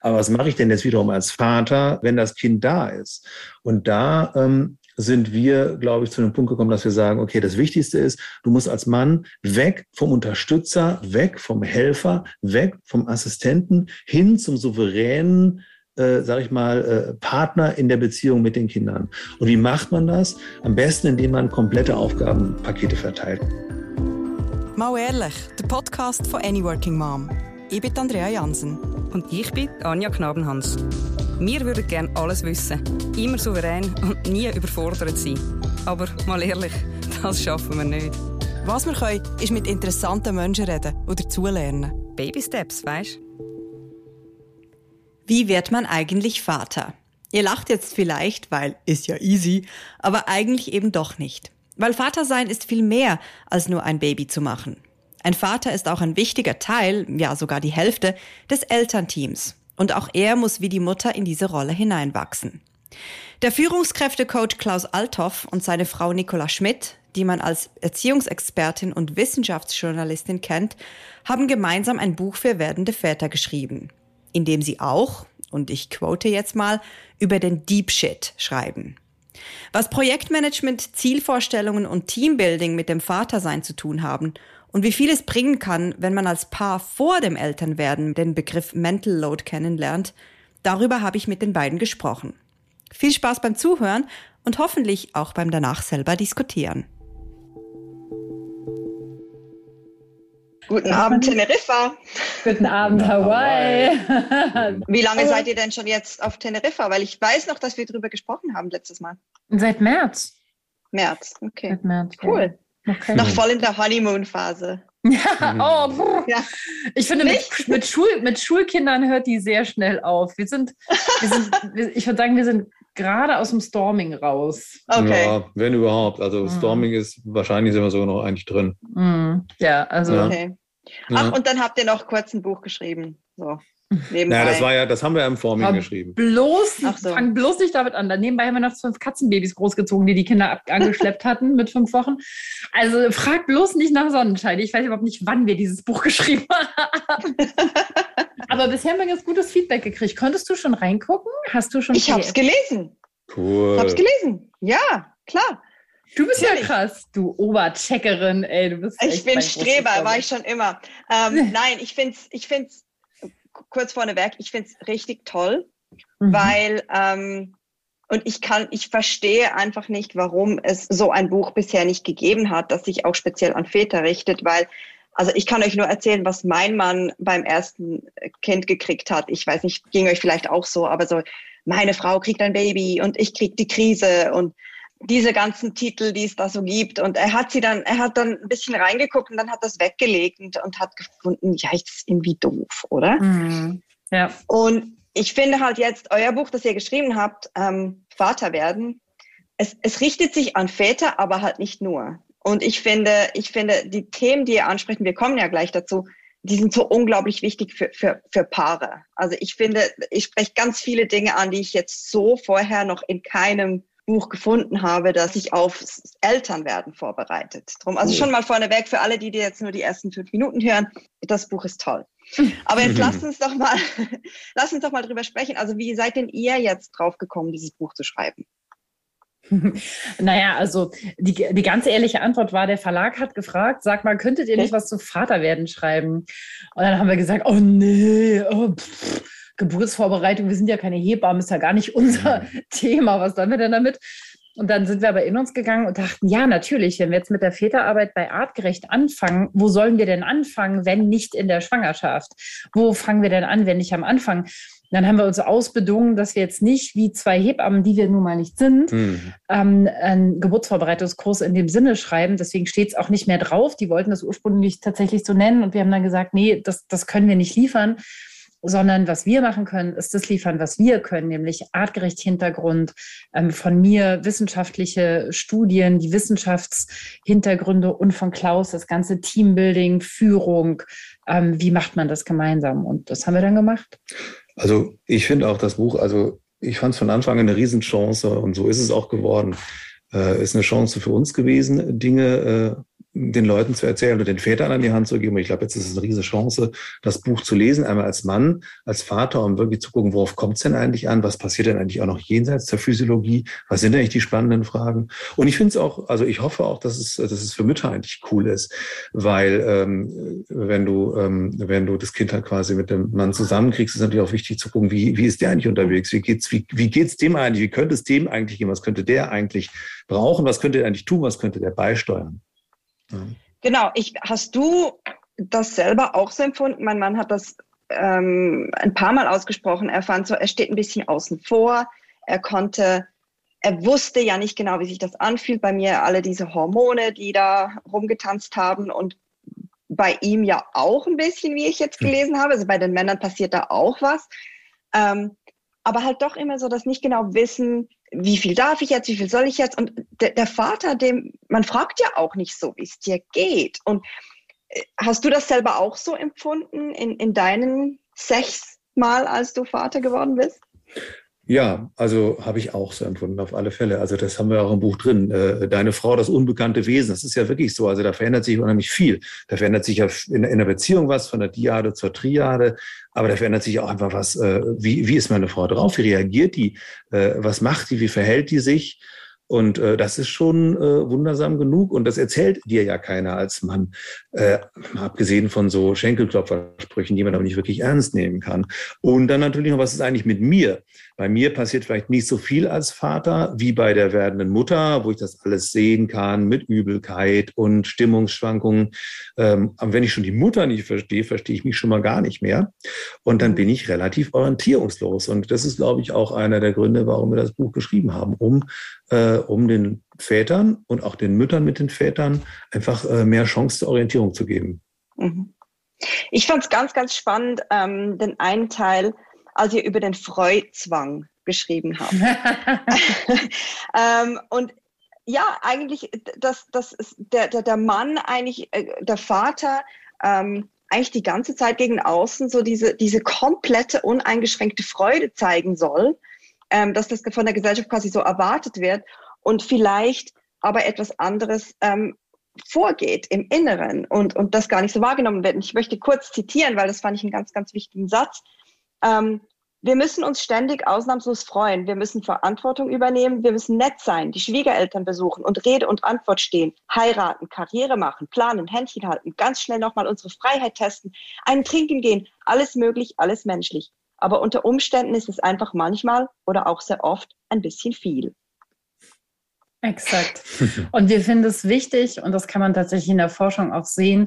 Aber was mache ich denn jetzt wiederum als Vater, wenn das Kind da ist? Und da sind wir, glaube ich, zu einem Punkt gekommen, dass wir sagen, okay, das Wichtigste ist, du musst als Mann weg vom Unterstützer, weg vom Helfer, weg vom Assistenten hin zum souveränen, Partner in der Beziehung mit den Kindern. Und wie macht man das? Am besten, indem man komplette Aufgabenpakete verteilt. Mal ehrlich, der Podcast von Any Working Mom. Ich bin Andrea Jansen. Und ich bin Anja Knabenhans. Wir würden gerne alles wissen, immer souverän und nie überfordert sein. Aber mal ehrlich, das schaffen wir nicht. Was wir können, ist mit interessanten Menschen reden oder dazulernen. Baby Steps, weisst? Wie wird man eigentlich Vater? Ihr lacht jetzt vielleicht, weil ist ja easy, aber eigentlich eben doch nicht. Weil Vater sein ist viel mehr, als nur ein Baby zu machen. Ein Vater ist auch ein wichtiger Teil, ja sogar die Hälfte, des Elternteams. Und auch er muss wie die Mutter in diese Rolle hineinwachsen. Der Führungskräftecoach Klaus Althoff und seine Frau Nicola Schmidt, die man als Erziehungsexpertin und Wissenschaftsjournalistin kennt, haben gemeinsam ein Buch für werdende Väter geschrieben, in dem sie auch, und ich quote jetzt mal, über den Deep Shit schreiben. Was Projektmanagement, Zielvorstellungen und Teambuilding mit dem Vatersein zu tun haben und wie viel es bringen kann, wenn man als Paar vor dem Elternwerden den Begriff Mental Load kennenlernt, darüber habe ich mit den beiden gesprochen. Viel Spaß beim Zuhören und hoffentlich auch beim danach selber diskutieren. Guten Abend, Teneriffa. Guten Abend, Hawaii. Wie lange seid ihr denn schon jetzt auf Teneriffa? Weil ich weiß noch, dass wir darüber gesprochen haben letztes Mal. Seit März. März, okay. Seit März, cool. Ja. Okay. Noch voll in der Honeymoon-Phase. Ja, Ja. Ich finde, mit Schulkindern hört die sehr schnell auf. Ich würde sagen, wir sind gerade aus dem Storming raus. Okay. Ja, wenn überhaupt. Also Storming ist, wahrscheinlich sind wir sogar noch eigentlich drin. Ja, also. Ja. Okay. Ach, und dann habt ihr noch kurz ein Buch geschrieben. So. Nebenbei. Ja, das haben wir im Forming geschrieben. Fang bloß nicht damit an. Dann nebenbei haben wir noch 5 Katzenbabys großgezogen, die Kinder angeschleppt hatten mit 5 Wochen. Also frag bloß nicht nach Sonnenschein. Ich weiß überhaupt nicht, wann wir dieses Buch geschrieben haben. Aber bisher haben wir ganz gutes Feedback gekriegt. Konntest du schon reingucken? Hast du schon? Ich habe es gelesen. Cool. Ich habe es gelesen. Ja, klar. Du bist ja krass, du Obercheckerin. Ey, du bist ich bin Streber, war ich schon immer. Nein, ich find's kurz vorneweg, ich finde es richtig toll, weil und ich verstehe einfach nicht, warum es so ein Buch bisher nicht gegeben hat, das sich auch speziell an Väter richtet, weil, also ich kann euch nur erzählen, was mein Mann beim ersten Kind gekriegt hat. Ich weiß nicht, ging euch vielleicht auch so, aber so, meine Frau kriegt ein Baby und ich krieg die Krise und diese ganzen Titel, die es da so gibt. Und er hat dann ein bisschen reingeguckt und dann hat das weggelegt und hat gefunden, ja, das ist irgendwie doof, oder? Ja. Und ich finde halt jetzt, euer Buch, das ihr geschrieben habt, Vater werden, es richtet sich an Väter, aber halt nicht nur. Und ich finde, die Themen, die ihr anspricht, wir kommen ja gleich dazu, die sind so unglaublich wichtig für Paare. Also ich finde, ich spreche ganz viele Dinge an, die ich jetzt so vorher noch in keinem Buch gefunden habe, das sich aufs Elternwerden vorbereitet. Drum, also schon mal vorneweg für alle, die jetzt nur die ersten 5 Minuten hören, das Buch ist toll. Aber jetzt lasst uns doch mal drüber sprechen. Also wie seid denn ihr jetzt drauf gekommen, dieses Buch zu schreiben? Naja, also die ganz ehrliche Antwort war, der Verlag hat gefragt, sag mal, könntet ihr nicht was zu Vaterwerden schreiben? Und dann haben wir gesagt, oh nee, Geburtsvorbereitung, wir sind ja keine Hebammen, ist ja gar nicht unser Thema, was sollen wir denn damit? Und dann sind wir aber in uns gegangen und dachten, ja, natürlich, wenn wir jetzt mit der Väterarbeit bei Artgerecht anfangen, wo sollen wir denn anfangen, wenn nicht in der Schwangerschaft? Wo fangen wir denn an, wenn nicht am Anfang? Dann haben wir uns ausbedungen, dass wir jetzt nicht wie 2 Hebammen, die wir nun mal nicht sind, einen Geburtsvorbereitungskurs in dem Sinne schreiben. Deswegen steht es auch nicht mehr drauf. Die wollten das ursprünglich tatsächlich so nennen und wir haben dann gesagt, nee, das können wir nicht liefern. Sondern was wir machen können, ist das liefern, was wir können, nämlich artgerecht Hintergrund, von mir wissenschaftliche Studien, die Wissenschaftshintergründe und von Klaus das ganze Teambuilding, Führung, wie macht man das gemeinsam? Und das haben wir dann gemacht. Also ich finde auch das Buch, also ich fand es von Anfang an eine Riesenchance und so ist es auch geworden. Ist eine Chance für uns gewesen, Dinge den Leuten zu erzählen oder den Vätern an die Hand zu geben. Und ich glaube, jetzt ist es eine riesige Chance, das Buch zu lesen, einmal als Mann, als Vater, um wirklich zu gucken, worauf kommt es denn eigentlich an? Was passiert denn eigentlich auch noch jenseits der Physiologie? Was sind eigentlich die spannenden Fragen? Und ich finde es auch, also ich hoffe auch, dass es für Mütter eigentlich cool ist, weil wenn du das Kind halt quasi mit dem Mann zusammenkriegst, ist es natürlich auch wichtig zu gucken, wie ist der eigentlich unterwegs? Wie geht's dem eigentlich? Wie könnte es dem eigentlich gehen? Was könnte der eigentlich brauchen? Was könnte er eigentlich tun? Was könnte der beisteuern? Ja. Genau. Hast du das selber auch so empfunden? Mein Mann hat das ein paar Mal ausgesprochen. Er fand so, er steht ein bisschen außen vor. Er wusste ja nicht genau, wie sich das anfühlt. Bei mir alle diese Hormone, die da rumgetanzt haben, und bei ihm ja auch ein bisschen, wie ich jetzt gelesen habe. Also bei den Männern passiert da auch was. Aber halt doch immer so das nicht genau wissen, wie viel darf ich jetzt, wie viel soll ich jetzt? Und der Vater, man fragt ja auch nicht so, wie es dir geht. Und hast du das selber auch so empfunden in deinen 6 Mal, als du Vater geworden bist? Ja, also habe ich auch so empfunden, auf alle Fälle. Also das haben wir auch im Buch drin. Deine Frau, das unbekannte Wesen, das ist ja wirklich so. Also da verändert sich unheimlich viel. Da verändert sich ja in der Beziehung was, von der Diade zur Triade. Aber da verändert sich auch einfach was. Wie ist meine Frau drauf? Wie reagiert die? Was macht die? Wie verhält die sich? Und das ist schon wundersam genug. Und das erzählt dir ja keiner als Mann. Abgesehen von so Schenkelklopfersprüchen, die man aber nicht wirklich ernst nehmen kann. Und dann natürlich noch, was ist eigentlich mit mir? Bei mir passiert vielleicht nicht so viel als Vater wie bei der werdenden Mutter, wo ich das alles sehen kann mit Übelkeit und Stimmungsschwankungen. Aber wenn ich schon die Mutter nicht verstehe, verstehe ich mich schon mal gar nicht mehr. Und dann bin ich relativ orientierungslos. Und das ist, glaube ich, auch einer der Gründe, warum wir das Buch geschrieben haben, um den Vätern und auch den Müttern mit den Vätern einfach mehr Chance zur Orientierung zu geben. Ich fand es ganz, ganz spannend, den einen Teil, als ihr über den Freuzwang geschrieben habt. Und ja, eigentlich, dass der Mann eigentlich, der Vater, eigentlich die ganze Zeit gegen außen so diese komplette, uneingeschränkte Freude zeigen soll, dass das von der Gesellschaft quasi so erwartet wird und vielleicht aber etwas anderes vorgeht im Inneren und das gar nicht so wahrgenommen wird. Und ich möchte kurz zitieren, weil das fand ich einen ganz, ganz wichtigen Satz. Wir müssen uns ständig ausnahmslos freuen. Wir müssen Verantwortung übernehmen. Wir müssen nett sein, die Schwiegereltern besuchen und Rede und Antwort stehen, heiraten, Karriere machen, planen, Händchen halten, ganz schnell nochmal unsere Freiheit testen, einen trinken gehen. Alles möglich, alles menschlich. Aber unter Umständen ist es einfach manchmal oder auch sehr oft ein bisschen viel. Exakt. Und wir finden es wichtig, und das kann man tatsächlich in der Forschung auch sehen,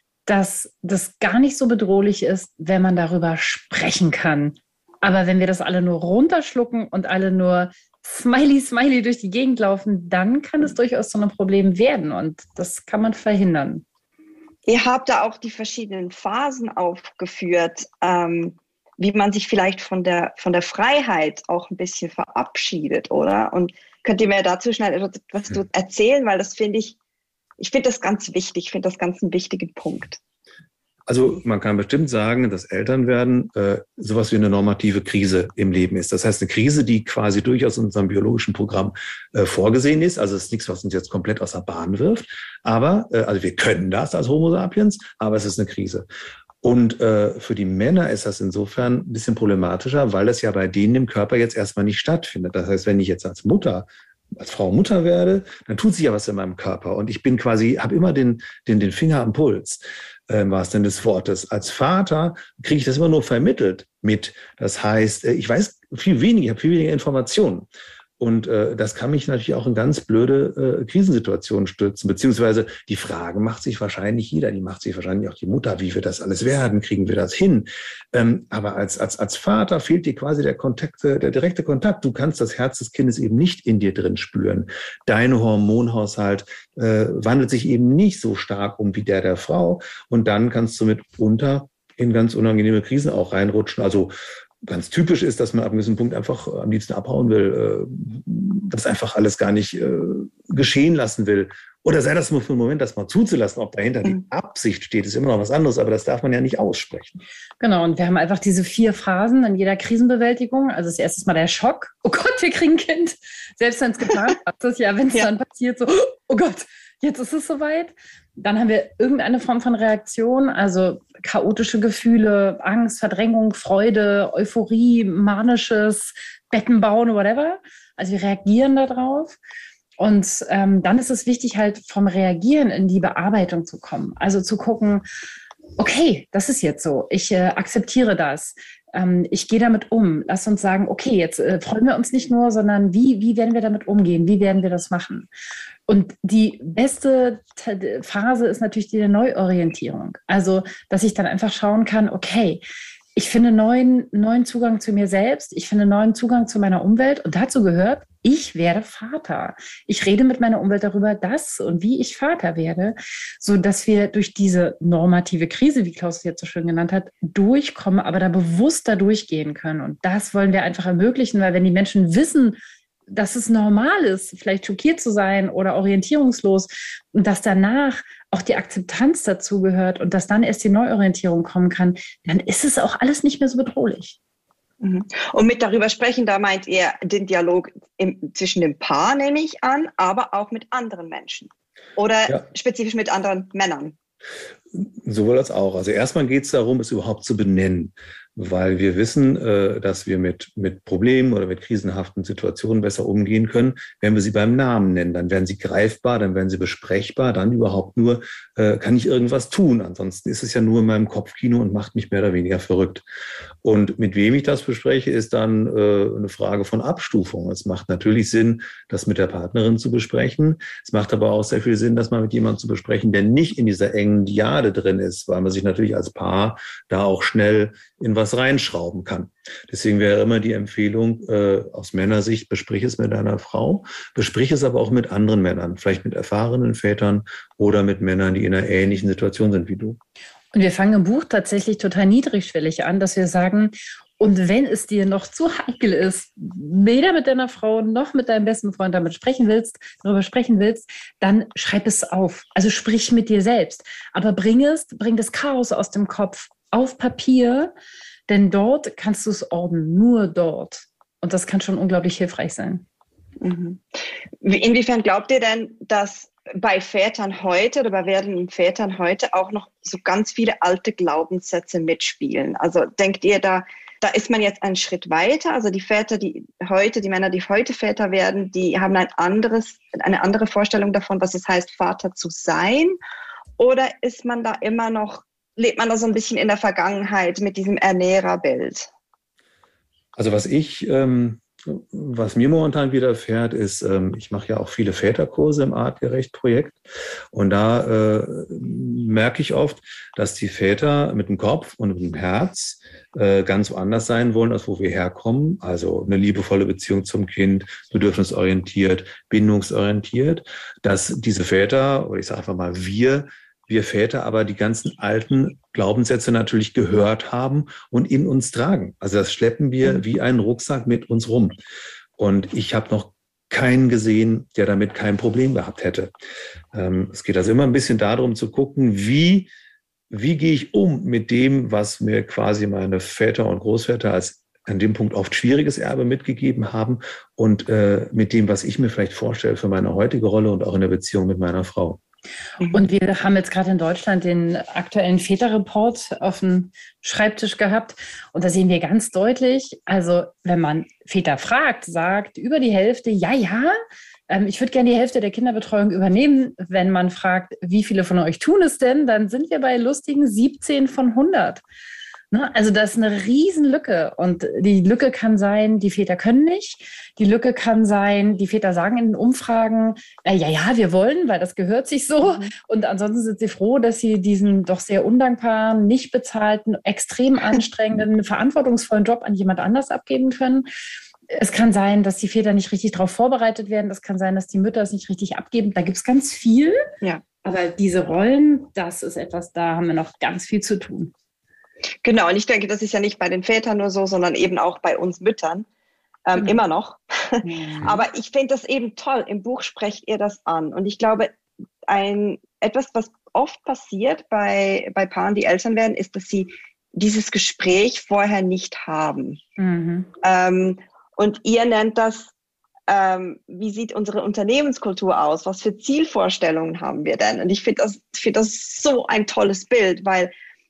dass das gar nicht so bedrohlich ist, wenn man darüber sprechen kann. Aber wenn wir das alle nur runterschlucken und alle nur Smiley, Smiley durch die Gegend laufen, dann kann es durchaus zu einem Problem werden. Und das kann man verhindern. Ihr habt da auch die verschiedenen Phasen aufgeführt, wie man sich vielleicht von der Freiheit auch ein bisschen verabschiedet, oder? Und könnt ihr mir dazu schnell etwas erzählen? Weil das finde ich finde das ganz wichtig. Ich finde das ganz einen wichtigen Punkt. Also man kann bestimmt sagen, dass Elternwerden sowas wie eine normative Krise im Leben ist. Das heißt, eine Krise, die quasi durchaus in unserem biologischen Programm vorgesehen ist. Also es ist nichts, was uns jetzt komplett aus der Bahn wirft. Aber, also wir können das als Homo sapiens, aber es ist eine Krise. Und für die Männer ist das insofern ein bisschen problematischer, weil das ja bei denen im Körper jetzt erstmal nicht stattfindet. Das heißt, wenn ich jetzt als Frau Mutter werde, dann tut sich ja was in meinem Körper. Und ich bin quasi, habe immer den Finger am Puls, im wahrsten Sinne des Wortes. Als Vater kriege ich das immer nur vermittelt mit. Das heißt, ich weiß viel weniger, ich habe viel weniger Informationen. Und das kann mich natürlich auch in ganz blöde Krisensituationen stürzen. Beziehungsweise die Frage macht sich wahrscheinlich jeder, die macht sich wahrscheinlich auch die Mutter, wie wird das alles werden, kriegen wir das hin? Aber als Vater fehlt dir quasi der direkte Kontakt. Du kannst das Herz des Kindes eben nicht in dir drin spüren. Dein Hormonhaushalt wandelt sich eben nicht so stark um wie der Frau. Und dann kannst du mitunter in ganz unangenehme Krisen auch reinrutschen. Also ganz typisch ist, dass man ab einem gewissen Punkt einfach am liebsten abhauen will, das einfach alles gar nicht geschehen lassen will. Oder sei das nur für einen Moment, das mal zuzulassen, ob dahinter die Absicht steht, ist immer noch was anderes, aber das darf man ja nicht aussprechen. Genau, und wir haben einfach diese 4 Phasen in jeder Krisenbewältigung. Also das erste Mal der Schock, oh Gott, wir kriegen ein Kind. Selbst wenn es geplant ist, ja, wenn es dann passiert, so, oh Gott, jetzt ist es soweit. Dann haben wir irgendeine Form von Reaktion, also chaotische Gefühle, Angst, Verdrängung, Freude, Euphorie, manisches, Betten bauen, whatever. Also wir reagieren darauf. Und dann ist es wichtig, halt vom Reagieren in die Bearbeitung zu kommen. Also zu gucken, okay, das ist jetzt so, ich akzeptiere das. Ich gehe damit um. Lass uns sagen, okay, jetzt freuen wir uns nicht nur, sondern wie werden wir damit umgehen? Wie werden wir das machen? Und die beste Phase ist natürlich die der Neuorientierung. Also, dass ich dann einfach schauen kann, okay, ich finde neuen Zugang zu mir selbst, ich finde neuen Zugang zu meiner Umwelt und dazu gehört, ich werde Vater. Ich rede mit meiner Umwelt darüber, dass und wie ich Vater werde, so dass wir durch diese normative Krise, wie Klaus es jetzt so schön genannt hat, durchkommen, aber da bewusster durchgehen können. Und das wollen wir einfach ermöglichen, weil wenn die Menschen wissen, dass es normal ist, vielleicht schockiert zu sein oder orientierungslos und dass danach auch die Akzeptanz dazu gehört und dass dann erst die Neuorientierung kommen kann, dann ist es auch alles nicht mehr so bedrohlich. Und mit darüber sprechen, da meint ihr den Dialog zwischen dem Paar, nehme ich an, aber auch mit anderen Menschen oder spezifisch mit anderen Männern? Sowohl als auch. Also erstmal geht es darum, es überhaupt zu benennen, weil wir wissen, dass wir mit Problemen oder mit krisenhaften Situationen besser umgehen können, wenn wir sie beim Namen nennen. Dann werden sie greifbar, dann werden sie besprechbar, dann überhaupt nur, kann ich irgendwas tun. Ansonsten ist es ja nur in meinem Kopfkino und macht mich mehr oder weniger verrückt. Und mit wem ich das bespreche, ist dann eine Frage von Abstufung. Es macht natürlich Sinn, das mit der Partnerin zu besprechen. Es macht aber auch sehr viel Sinn, das mal mit jemandem zu besprechen, der nicht in dieser engen Diade drin ist, weil man sich natürlich als Paar da auch schnell in was reinschrauben kann. Deswegen wäre immer die Empfehlung aus Männersicht, besprich es mit deiner Frau, besprich es aber auch mit anderen Männern, vielleicht mit erfahrenen Vätern oder mit Männern, die in einer ähnlichen Situation sind wie du. Und wir fangen im Buch tatsächlich total niedrigschwellig an, dass wir sagen, und wenn es dir noch zu heikel ist, weder mit deiner Frau noch mit deinem besten Freund darüber sprechen willst, dann schreib es auf. Also sprich mit dir selbst. Aber bring das Chaos aus dem Kopf auf Papier, denn dort kannst du es ordnen, nur dort. Und das kann schon unglaublich hilfreich sein. Inwiefern glaubt ihr denn, dass bei Vätern heute oder bei werdenden Vätern heute auch noch so ganz viele alte Glaubenssätze mitspielen? Also denkt ihr, da ist man jetzt einen Schritt weiter? Also die Männer, die heute Väter werden, die haben eine andere Vorstellung davon, was es heißt, Vater zu sein? Oder ist man da immer noch, lebt man da so ein bisschen in der Vergangenheit mit diesem Ernährerbild? Also was mir momentan widerfährt, ist, ich mache ja auch viele Väterkurse im Artgerecht-Projekt und da merke ich oft, dass die Väter mit dem Kopf und mit dem Herz ganz woanders sein wollen, als wo wir herkommen. Also eine liebevolle Beziehung zum Kind, bedürfnisorientiert, bindungsorientiert, dass diese Väter, oder ich sage einfach mal wir Väter aber die ganzen alten Glaubenssätze natürlich gehört haben und in uns tragen. Also das schleppen wir wie einen Rucksack mit uns rum. Und ich habe noch keinen gesehen, der damit kein Problem gehabt hätte. Es geht also immer ein bisschen darum zu gucken, wie gehe ich um mit dem, was mir quasi meine Väter und Großväter als an dem Punkt oft schwieriges Erbe mitgegeben haben und mit dem, was ich mir vielleicht vorstelle für meine heutige Rolle und auch in der Beziehung mit meiner Frau. Und wir haben jetzt gerade in Deutschland den aktuellen Väterreport auf dem Schreibtisch gehabt. Und da sehen wir ganz deutlich, also wenn man Väter fragt, sagt über die Hälfte, ja, ich würde gerne die Hälfte der Kinderbetreuung übernehmen. Wenn man fragt, wie viele von euch tun es denn, dann sind wir bei lustigen 17 von 100. Also das ist eine Riesenlücke und die Lücke kann sein, die Väter können nicht. Die Lücke kann sein, die Väter sagen in den Umfragen, wir wollen, weil das gehört sich so. Und ansonsten sind sie froh, dass sie diesen doch sehr undankbaren, nicht bezahlten, extrem anstrengenden, verantwortungsvollen Job an jemand anders abgeben können. Es kann sein, dass die Väter nicht richtig darauf vorbereitet werden. Es kann sein, dass die Mütter es nicht richtig abgeben. Da gibt es ganz viel. Ja. Aber diese Rollen, das ist etwas, da haben wir noch ganz viel zu tun. Genau, und ich denke, das ist ja nicht bei den Vätern nur so, sondern eben auch bei uns Müttern immer noch. Aber ich finde das eben toll. Im Buch sprecht ihr das an. Und ich glaube, etwas, was oft passiert bei Paaren, die Eltern werden, ist, dass sie dieses Gespräch vorher nicht haben. Und ihr nennt das wie sieht unsere Unternehmenskultur aus? Was für Zielvorstellungen haben wir denn? Und ich finde das so ein tolles Bild, weil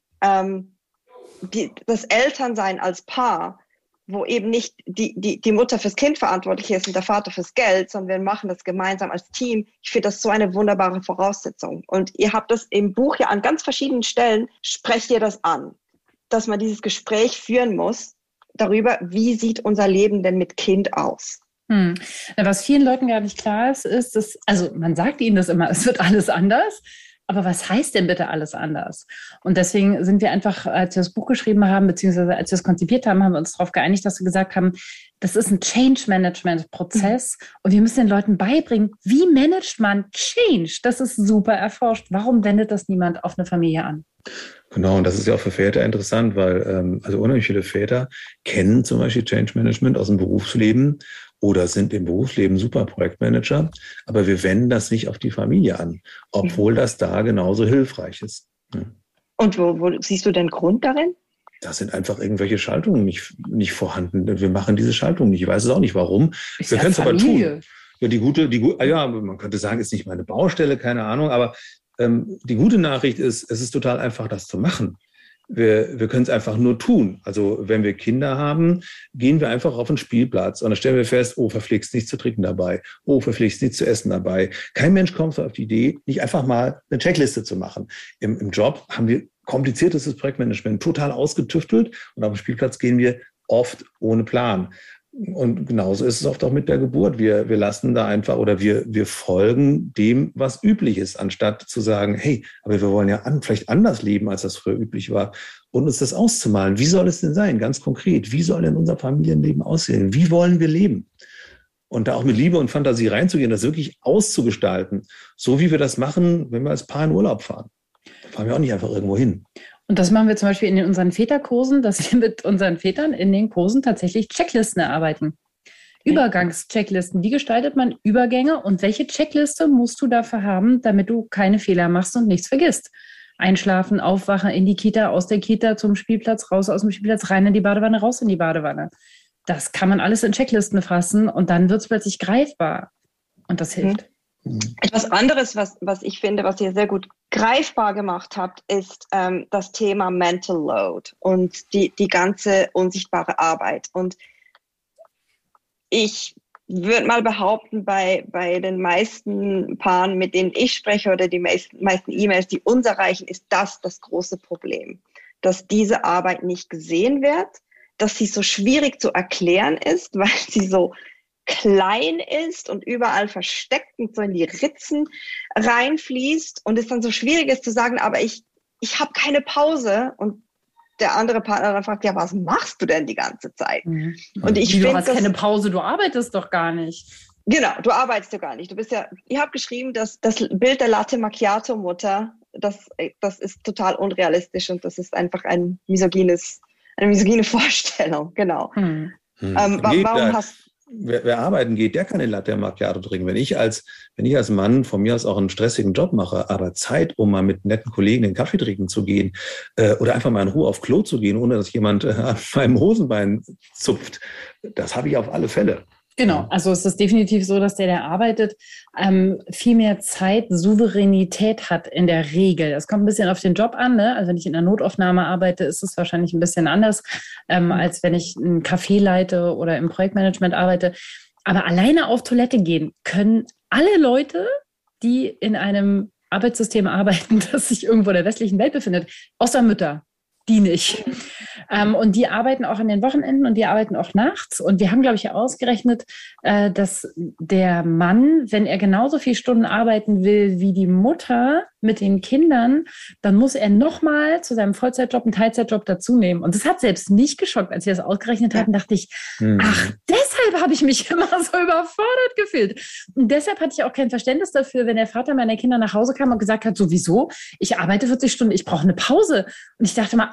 das Elternsein als Paar, wo eben nicht die Mutter fürs Kind verantwortlich ist und der Vater fürs Geld, sondern wir machen das gemeinsam als Team. Ich finde das so eine wunderbare Voraussetzung. Und ihr habt das im Buch ja an ganz verschiedenen Stellen, sprecht ihr das an, dass man dieses Gespräch führen muss darüber, wie sieht unser Leben denn mit Kind aus? Was vielen Leuten gar nicht klar ist, dass, also man sagt ihnen das immer, es wird alles anders. Aber was heißt denn bitte alles anders? Und deswegen sind wir einfach, als wir das Buch geschrieben haben, beziehungsweise als wir es konzipiert haben, haben wir uns darauf geeinigt, dass wir gesagt haben, das ist ein Change-Management-Prozess und wir müssen den Leuten beibringen, wie managt man Change? Das ist super erforscht. Warum wendet das niemand auf eine Familie an? Genau, und das ist ja auch für Väter interessant, weil also unheimlich viele Väter kennen zum Beispiel Change Management aus dem Berufsleben oder sind im Berufsleben super Projektmanager, aber wir wenden das nicht auf die Familie an, obwohl das da genauso hilfreich ist. Ja. Und wo siehst du den Grund darin? Da sind einfach irgendwelche Schaltungen nicht vorhanden. Wir machen diese Schaltung nicht. Ich weiß es auch nicht, warum. Wir können es aber tun. Ja, man könnte sagen, ist nicht meine Baustelle, keine Ahnung, aber die gute Nachricht ist, es ist total einfach, das zu machen. Wir können es einfach nur tun. Also wenn wir Kinder haben, gehen wir einfach auf den Spielplatz und dann stellen wir fest, oh, verflixt, nichts zu trinken dabei. Oh, verflixt, nichts zu essen dabei. Kein Mensch kommt auf die Idee, nicht einfach mal eine Checkliste zu machen. Im Job haben wir kompliziertes Projektmanagement total ausgetüftelt und auf den Spielplatz gehen wir oft ohne Plan. Und genauso ist es oft auch mit der Geburt. Wir lassen da einfach oder wir folgen dem, was üblich ist, anstatt zu sagen, hey, aber wir wollen ja vielleicht anders leben, als das früher üblich war. Und uns das auszumalen. Wie soll es denn sein? Ganz konkret. Wie soll denn unser Familienleben aussehen? Wie wollen wir leben? Und da auch mit Liebe und Fantasie reinzugehen, das wirklich auszugestalten. So wie wir das machen, wenn wir als Paar in Urlaub fahren. Da fahren wir auch nicht einfach irgendwo hin. Und das machen wir zum Beispiel in unseren Väterkursen, dass wir mit unseren Vätern in den Kursen tatsächlich Checklisten erarbeiten. Übergangschecklisten. Wie gestaltet man Übergänge und welche Checkliste musst du dafür haben, damit du keine Fehler machst und nichts vergisst? Einschlafen, aufwachen, in die Kita, aus der Kita zum Spielplatz, raus aus dem Spielplatz, rein in die Badewanne, raus in die Badewanne. Das kann man alles in Checklisten fassen und dann wird es plötzlich greifbar. Und das hilft. Etwas anderes, was ich finde, was ihr sehr gut greifbar gemacht habt, ist das Thema Mental Load und die ganze unsichtbare Arbeit. Und ich würde mal behaupten, bei den meisten Paaren, mit denen ich spreche oder die meisten E-Mails, die uns erreichen, ist das große Problem, dass diese Arbeit nicht gesehen wird, dass sie so schwierig zu erklären ist, weil sie so klein ist und überall versteckt und so in die Ritzen reinfließt und es dann so schwierig ist zu sagen, aber ich habe keine Pause und der andere Partner dann fragt, ja, was machst du denn die ganze Zeit? Mhm. Und ich finde, du hast keine Pause, du arbeitest doch gar nicht. Genau, du arbeitest ja gar nicht. Ihr habt geschrieben, dass das Bild der Latte Macchiato Mutter, das ist total unrealistisch und das ist einfach eine misogyne Vorstellung, genau. Warum hast Wer arbeiten geht, der kann den Latte Macchiato trinken. Wenn ich als Mann von mir aus auch einen stressigen Job mache, aber Zeit, um mal mit netten Kollegen den Kaffee trinken zu gehen oder einfach mal in Ruhe auf Klo zu gehen, ohne dass jemand an meinem Hosenbein zupft, das habe ich auf alle Fälle. Genau, also es ist definitiv so, dass der arbeitet, viel mehr Zeit, Souveränität hat in der Regel. Das kommt ein bisschen auf den Job an, ne? Also wenn ich in der Notaufnahme arbeite, ist es wahrscheinlich ein bisschen anders, als wenn ich ein Café leite oder im Projektmanagement arbeite. Aber alleine auf Toilette gehen können alle Leute, die in einem Arbeitssystem arbeiten, das sich irgendwo in der westlichen Welt befindet, außer Mütter. Die nicht. Und die arbeiten auch an den Wochenenden und die arbeiten auch nachts. Und wir haben, glaube ich, ausgerechnet, dass der Mann, wenn er genauso viele Stunden arbeiten will wie die Mutter mit den Kindern, dann muss er nochmal zu seinem Vollzeitjob einen Teilzeitjob dazu nehmen. Und das hat selbst mich geschockt. Als wir das ausgerechnet hatten, dachte ich, ach, deshalb habe ich mich immer so überfordert gefühlt. Und deshalb hatte ich auch kein Verständnis dafür, wenn der Vater meiner Kinder nach Hause kam und gesagt hat, sowieso, ich arbeite 40 Stunden, ich brauche eine Pause. Und ich dachte mal,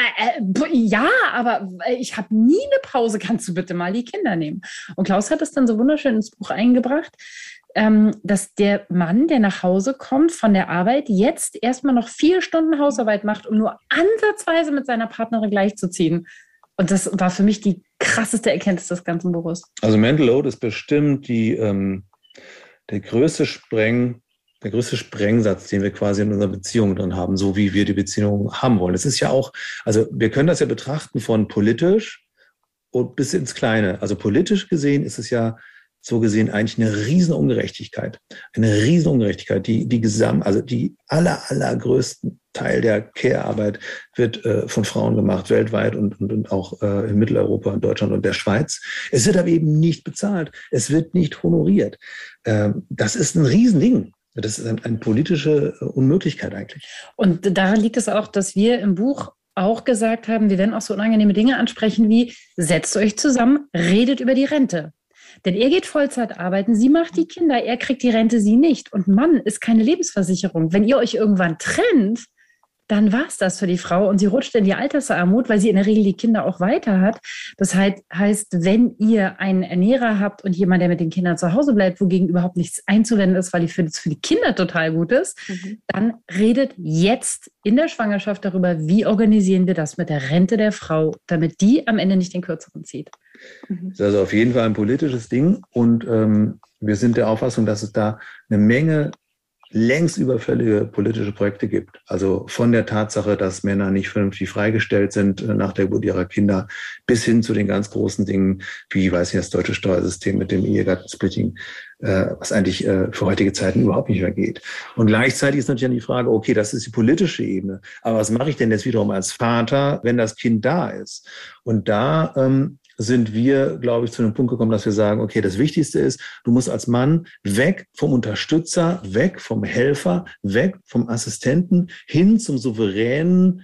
ja, aber ich habe nie eine Pause, kannst du bitte mal die Kinder nehmen? Und Klaus hat es dann so wunderschön ins Buch eingebracht, dass der Mann, der nach Hause kommt von der Arbeit, jetzt erstmal noch 4 Stunden Hausarbeit macht, um nur ansatzweise mit seiner Partnerin gleichzuziehen. Und das war für mich die krasseste krasseste Erkenntnis des ganzen Buches? Also Mental Load ist bestimmt der größte Sprengsatz, den wir quasi in unserer Beziehung drin haben, so wie wir die Beziehung haben wollen. Es ist ja auch, also wir können das ja betrachten von politisch und bis ins Kleine. Also politisch gesehen ist es ja so gesehen eigentlich eine Riesenungerechtigkeit. Eine Riesenungerechtigkeit. Die allergrößten Teil der Care-Arbeit wird von Frauen gemacht, weltweit und auch in Mitteleuropa, in Deutschland und der Schweiz. Es wird aber eben nicht bezahlt. Es wird nicht honoriert. Das ist ein Riesending. Das ist eine politische Unmöglichkeit eigentlich. Und daran liegt es auch, dass wir im Buch auch gesagt haben, wir werden auch so unangenehme Dinge ansprechen wie, setzt euch zusammen, redet über die Rente. Denn er geht Vollzeit arbeiten, sie macht die Kinder, er kriegt die Rente, sie nicht. Und Mann, ist keine Lebensversicherung. Wenn ihr euch irgendwann trennt, dann war es das für die Frau und sie rutscht in die Altersarmut, weil sie in der Regel die Kinder auch weiter hat. Das heißt, wenn ihr einen Ernährer habt und jemand, der mit den Kindern zu Hause bleibt, wogegen überhaupt nichts einzuwenden ist, weil es für die Kinder total gut ist, dann redet jetzt in der Schwangerschaft darüber, wie organisieren wir das mit der Rente der Frau, damit die am Ende nicht den Kürzeren zieht. Das ist also auf jeden Fall ein politisches Ding und wir sind der Auffassung, dass es da eine Menge längst überfällige politische Projekte gibt. Also von der Tatsache, dass Männer nicht vernünftig freigestellt sind nach der Geburt ihrer Kinder, bis hin zu den ganz großen Dingen, wie, das deutsche Steuersystem mit dem Ehegattensplitting, was eigentlich für heutige Zeiten überhaupt nicht mehr geht. Und gleichzeitig ist natürlich die Frage, okay, das ist die politische Ebene, aber was mache ich denn jetzt wiederum als Vater, wenn das Kind da ist? Und da sind wir, glaube ich, zu einem Punkt gekommen, dass wir sagen, okay, das Wichtigste ist, du musst als Mann weg vom Unterstützer, weg vom Helfer, weg vom Assistenten hin zum souveränen,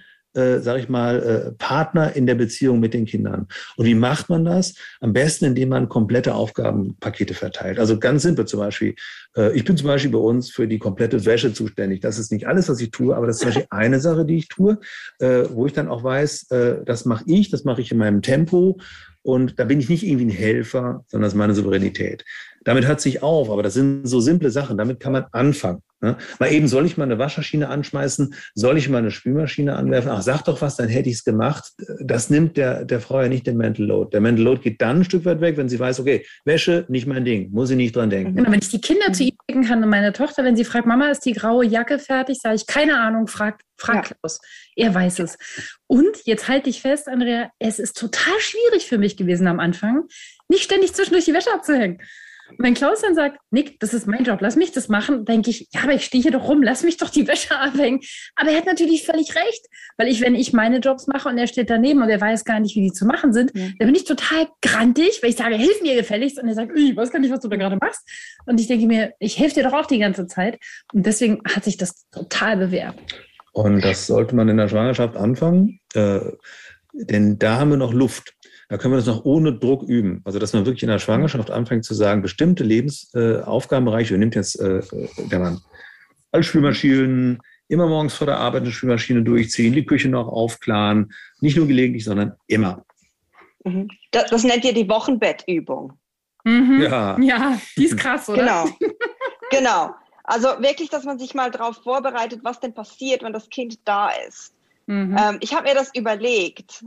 Partner in der Beziehung mit den Kindern. Und wie macht man das? Am besten, indem man komplette Aufgabenpakete verteilt. Also ganz simpel zum Beispiel. Ich bin zum Beispiel bei uns für die komplette Wäsche zuständig. Das ist nicht alles, was ich tue, aber das ist zum Beispiel eine Sache, die ich tue, wo ich dann auch weiß, das mache ich in meinem Tempo. Und da bin ich nicht irgendwie ein Helfer, sondern das ist meine Souveränität. Damit hört es nicht auf, aber das sind so simple Sachen. Damit kann man anfangen. Ne? Mal eben, soll ich mal eine Waschmaschine anschmeißen? Soll ich mal eine Spülmaschine anwerfen? Ach, sag doch was, dann hätte ich es gemacht. Das nimmt der Frau ja nicht den Mental Load. Der Mental Load geht dann ein Stück weit weg, wenn sie weiß, okay, Wäsche, nicht mein Ding, muss ich nicht dran denken. Genau, wenn ich die Kinder zu ihr schicken kann und meine Tochter, wenn sie fragt, Mama, ist die graue Jacke fertig, sage ich, keine Ahnung, frag Klaus. Er weiß es. Und jetzt halte ich fest, Andrea, es ist total schwierig für mich gewesen am Anfang, nicht ständig zwischendurch die Wäsche abzuhängen. Und wenn Klaus dann sagt, Nick, das ist mein Job, lass mich das machen, denke ich, ja, aber ich stehe hier doch rum, lass mich doch die Wäsche abhängen. Aber er hat natürlich völlig recht, weil wenn ich meine Jobs mache und er steht daneben und er weiß gar nicht, wie die zu machen sind, dann bin ich total grantig, weil ich sage, hilf mir gefälligst. Und er sagt, ich weiß gar nicht, was du da gerade machst. Und ich denke mir, ich helfe dir doch auch die ganze Zeit. Und deswegen hat sich das total bewährt. Und das sollte man in der Schwangerschaft anfangen, denn da haben wir noch Luft. Da können wir das noch ohne Druck üben. Also, dass man wirklich in der Schwangerschaft anfängt zu sagen, bestimmte Lebensaufgabenbereiche, nimmt jetzt der Mann, alle Spülmaschinen, immer morgens vor der Arbeit eine Spülmaschine durchziehen, die Küche noch aufklaren, nicht nur gelegentlich, sondern immer. Das nennt ihr die Wochenbettübung. Mhm. Ja, die ist krass, oder? Genau. Also wirklich, dass man sich mal darauf vorbereitet, was denn passiert, wenn das Kind da ist. Ich habe mir das überlegt.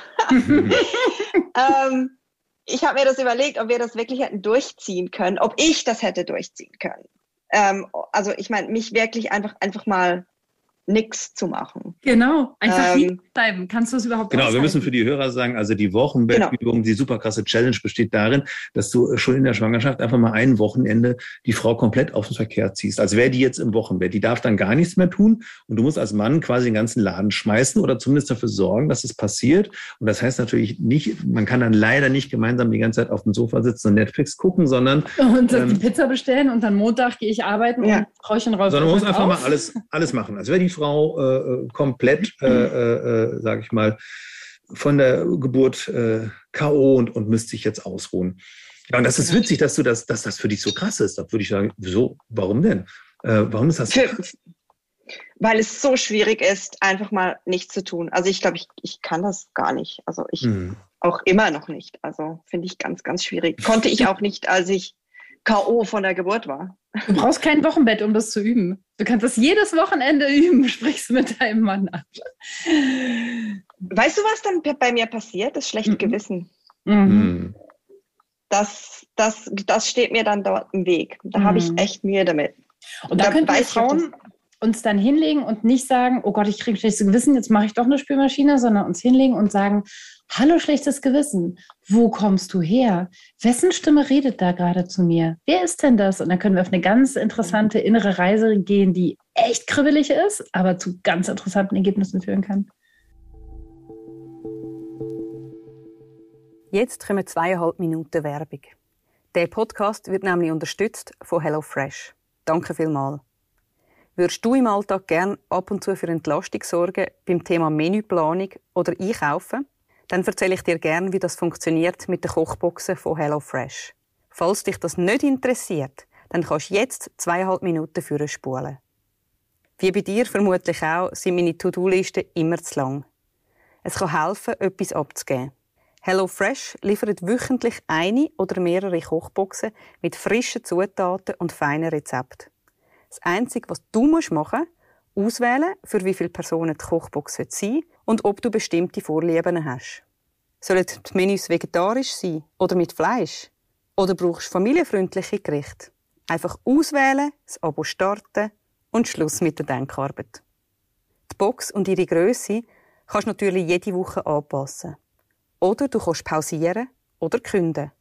Ob wir das wirklich hätten durchziehen können, ob ich das hätte durchziehen können. Also ich meine, mich wirklich einfach mal nichts zu machen. Genau, einfach liegen bleiben. Kannst du es überhaupt Genau, wir müssen für die Hörer sagen, also die Wochenbettübung, die super krasse Challenge besteht darin, dass du schon in der Schwangerschaft einfach mal ein Wochenende die Frau komplett auf den Verkehr ziehst. Als wäre die jetzt im Wochenbett. Die darf dann gar nichts mehr tun und du musst als Mann quasi den ganzen Laden schmeißen oder zumindest dafür sorgen, dass es passiert. Und das heißt natürlich nicht, man kann dann leider nicht gemeinsam die ganze Zeit auf dem Sofa sitzen und Netflix gucken, sondern und die Pizza bestellen und dann Montag gehe ich arbeiten und Frauchen raus. Sondern man muss einfach mal alles machen. Als wäre die Frau komplett, sage ich mal, von der Geburt K.O. und müsste sich jetzt ausruhen. Ja, und das ist witzig, dass das für dich so krass ist. Da würde ich sagen, wieso, warum denn? Warum ist das so krass? Weil es so schwierig ist, einfach mal nichts zu tun. Also ich glaube, ich kann das gar nicht. Also ich auch immer noch nicht. Also finde ich ganz, ganz schwierig. Konnte ich auch nicht, als ich K.O. von der Geburt war. Du brauchst kein Wochenbett, um das zu üben. Du kannst das jedes Wochenende üben, sprichst mit deinem Mann ab. Weißt du, was dann bei mir passiert? Das schlechte Gewissen. Mhm. Das steht mir dann dort im Weg. Da habe ich echt Mühe damit. Und da könnten wir Frauen uns dann hinlegen und nicht sagen, oh Gott, ich kriege schlechtes Gewissen, jetzt mache ich doch eine Spülmaschine, sondern uns hinlegen und sagen, hallo, schlechtes Gewissen, wo kommst du her? Wessen Stimme redet da gerade zu mir? Wer ist denn das? Und dann können wir auf eine ganz interessante innere Reise gehen, die echt kribbelig ist, aber zu ganz interessanten Ergebnissen führen kann. Jetzt kommen 2,5 Minuten Werbung. Der Podcast wird nämlich unterstützt von HelloFresh. Danke vielmals. Würdest du im Alltag gerne ab und zu für Entlastung sorgen beim Thema Menüplanung oder Einkaufen? Dann erzähle ich dir gerne, wie das funktioniert mit den Kochboxen von HelloFresh. Falls dich das nicht interessiert, dann kannst du jetzt 2,5 Minuten vorspulen. Wie bei dir vermutlich auch, sind meine To-Do-Listen immer zu lang. Es kann helfen, etwas abzugeben. HelloFresh liefert wöchentlich eine oder mehrere Kochboxen mit frischen Zutaten und feinen Rezepten. Das Einzige, was du machen musst, auswählen, für wie viele Personen die Kochbox sein soll und ob du bestimmte Vorlieben hast. Sollen die Menüs vegetarisch sein oder mit Fleisch? Oder brauchst du familienfreundliche Gerichte? Einfach auswählen, das Abo starten und Schluss mit der Denkarbeit. Die Box und ihre Grösse kannst du natürlich jede Woche anpassen. Oder du kannst pausieren oder kündigen.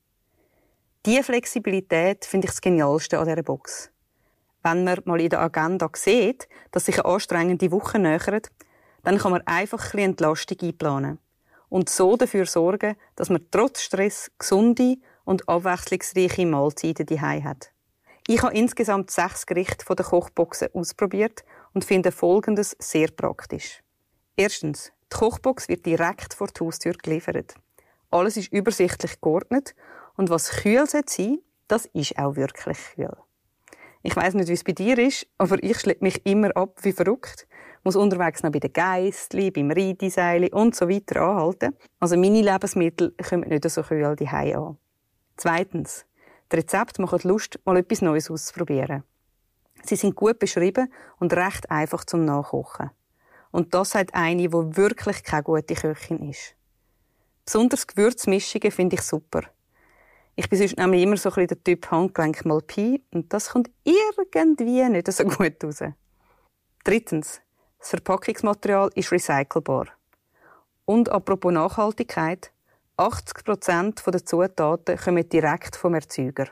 Diese Flexibilität finde ich das Genialste an dieser Box. Wenn man mal in der Agenda sieht, dass sich eine anstrengende Woche nähert, dann kann man einfach ein bisschen Entlastung einplanen und so dafür sorgen, dass man trotz Stress gesunde und abwechslungsreiche Mahlzeiten daheim hat. Ich habe insgesamt 6 Gerichte von den Kochboxen ausprobiert und finde Folgendes sehr praktisch. Erstens, die Kochbox wird direkt vor die Haustür geliefert. Alles ist übersichtlich geordnet und was kühl sein, das ist auch wirklich kühl. Ich weiss nicht, wie es bei dir ist, aber ich schleppe mich immer ab wie verrückt. Muss unterwegs noch bei den Geissli, beim Reideseil und so weiter anhalten. Also meine Lebensmittel kommen nicht so kühl daheim an. Zweitens, die Rezepte machen Lust, mal etwas Neues auszuprobieren. Sie sind gut beschrieben und recht einfach zum Nachkochen. Und das sagt eine, die wirklich keine gute Köchin ist. Besonders Gewürzmischungen finde ich super. Ich bin sonst nämlich immer so ein bisschen der Typ Handgelenk mal Pi und das kommt irgendwie nicht so gut raus. Drittens, das Verpackungsmaterial ist recycelbar. Und apropos Nachhaltigkeit, 80% der Zutaten kommen direkt vom Erzeuger.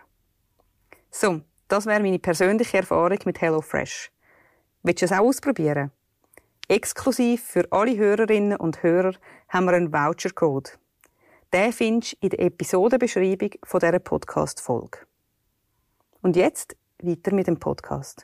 So, das wäre meine persönliche Erfahrung mit HelloFresh. Willst du es auch ausprobieren? Exklusiv für alle Hörerinnen und Hörer haben wir einen Vouchercode. Den findest du in der Episodenbeschreibung von dieser Podcast-Folge. Und jetzt weiter mit dem Podcast.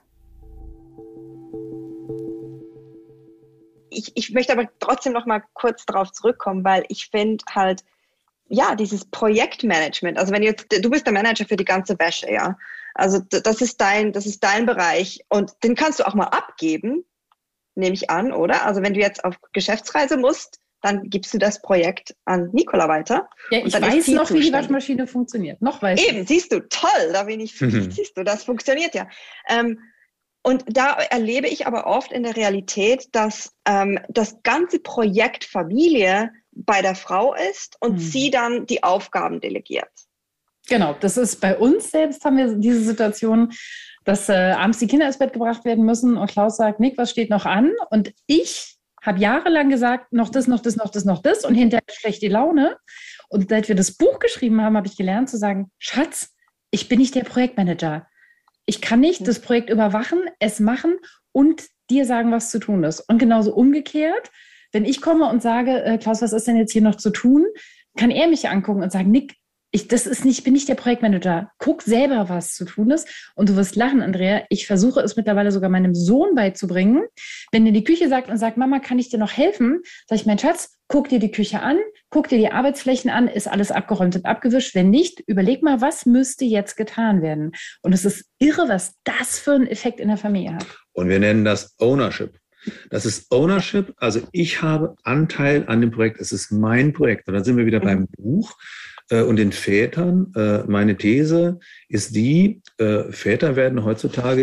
Ich möchte aber trotzdem noch mal kurz darauf zurückkommen, weil ich finde halt, ja, dieses Projektmanagement, also wenn du bist der Manager für die ganze Wäsche, ja, also das ist dein Bereich und den kannst du auch mal abgeben, nehme ich an, oder? Also wenn du jetzt auf Geschäftsreise musst, dann gibst du das Projekt an Nicola weiter. Ja, ich weiß noch, wie die Waschmaschine funktioniert. Noch weiß ich. Eben, siehst du, toll, da bin ich, siehst du, das funktioniert ja. Und da erlebe ich aber oft in der Realität, dass das ganze Projekt Familie bei der Frau ist und sie dann die Aufgaben delegiert. Genau, das ist bei uns selbst, haben wir diese Situation, dass abends die Kinder ins Bett gebracht werden müssen und Klaus sagt, Nick, was steht noch an? Und ich habe jahrelang gesagt, noch das und hinterher schlechte Laune. Und seit wir das Buch geschrieben haben, habe ich gelernt zu sagen, Schatz, ich bin nicht der Projektmanager. Ich kann nicht das Projekt überwachen, es machen und dir sagen, was zu tun ist. Und genauso umgekehrt, wenn ich komme und sage, Klaus, was ist denn jetzt hier noch zu tun, kann er mich angucken und sagen, Nick, ich bin nicht der Projektmanager. Guck selber, was zu tun ist. Und du wirst lachen, Andrea. Ich versuche es mittlerweile sogar meinem Sohn beizubringen. Wenn er in die Küche sagt und sagt, Mama, kann ich dir noch helfen? Sag ich, mein Schatz, guck dir die Küche an, guck dir die Arbeitsflächen an, ist alles abgeräumt und abgewischt? Wenn nicht, überleg mal, was müsste jetzt getan werden? Und es ist irre, was das für einen Effekt in der Familie hat. Und wir nennen das Ownership. Das ist Ownership, also ich habe Anteil an dem Projekt, es ist mein Projekt. Und dann sind wir wieder beim Buch und den Vätern. Meine These ist die, Väter werden heutzutage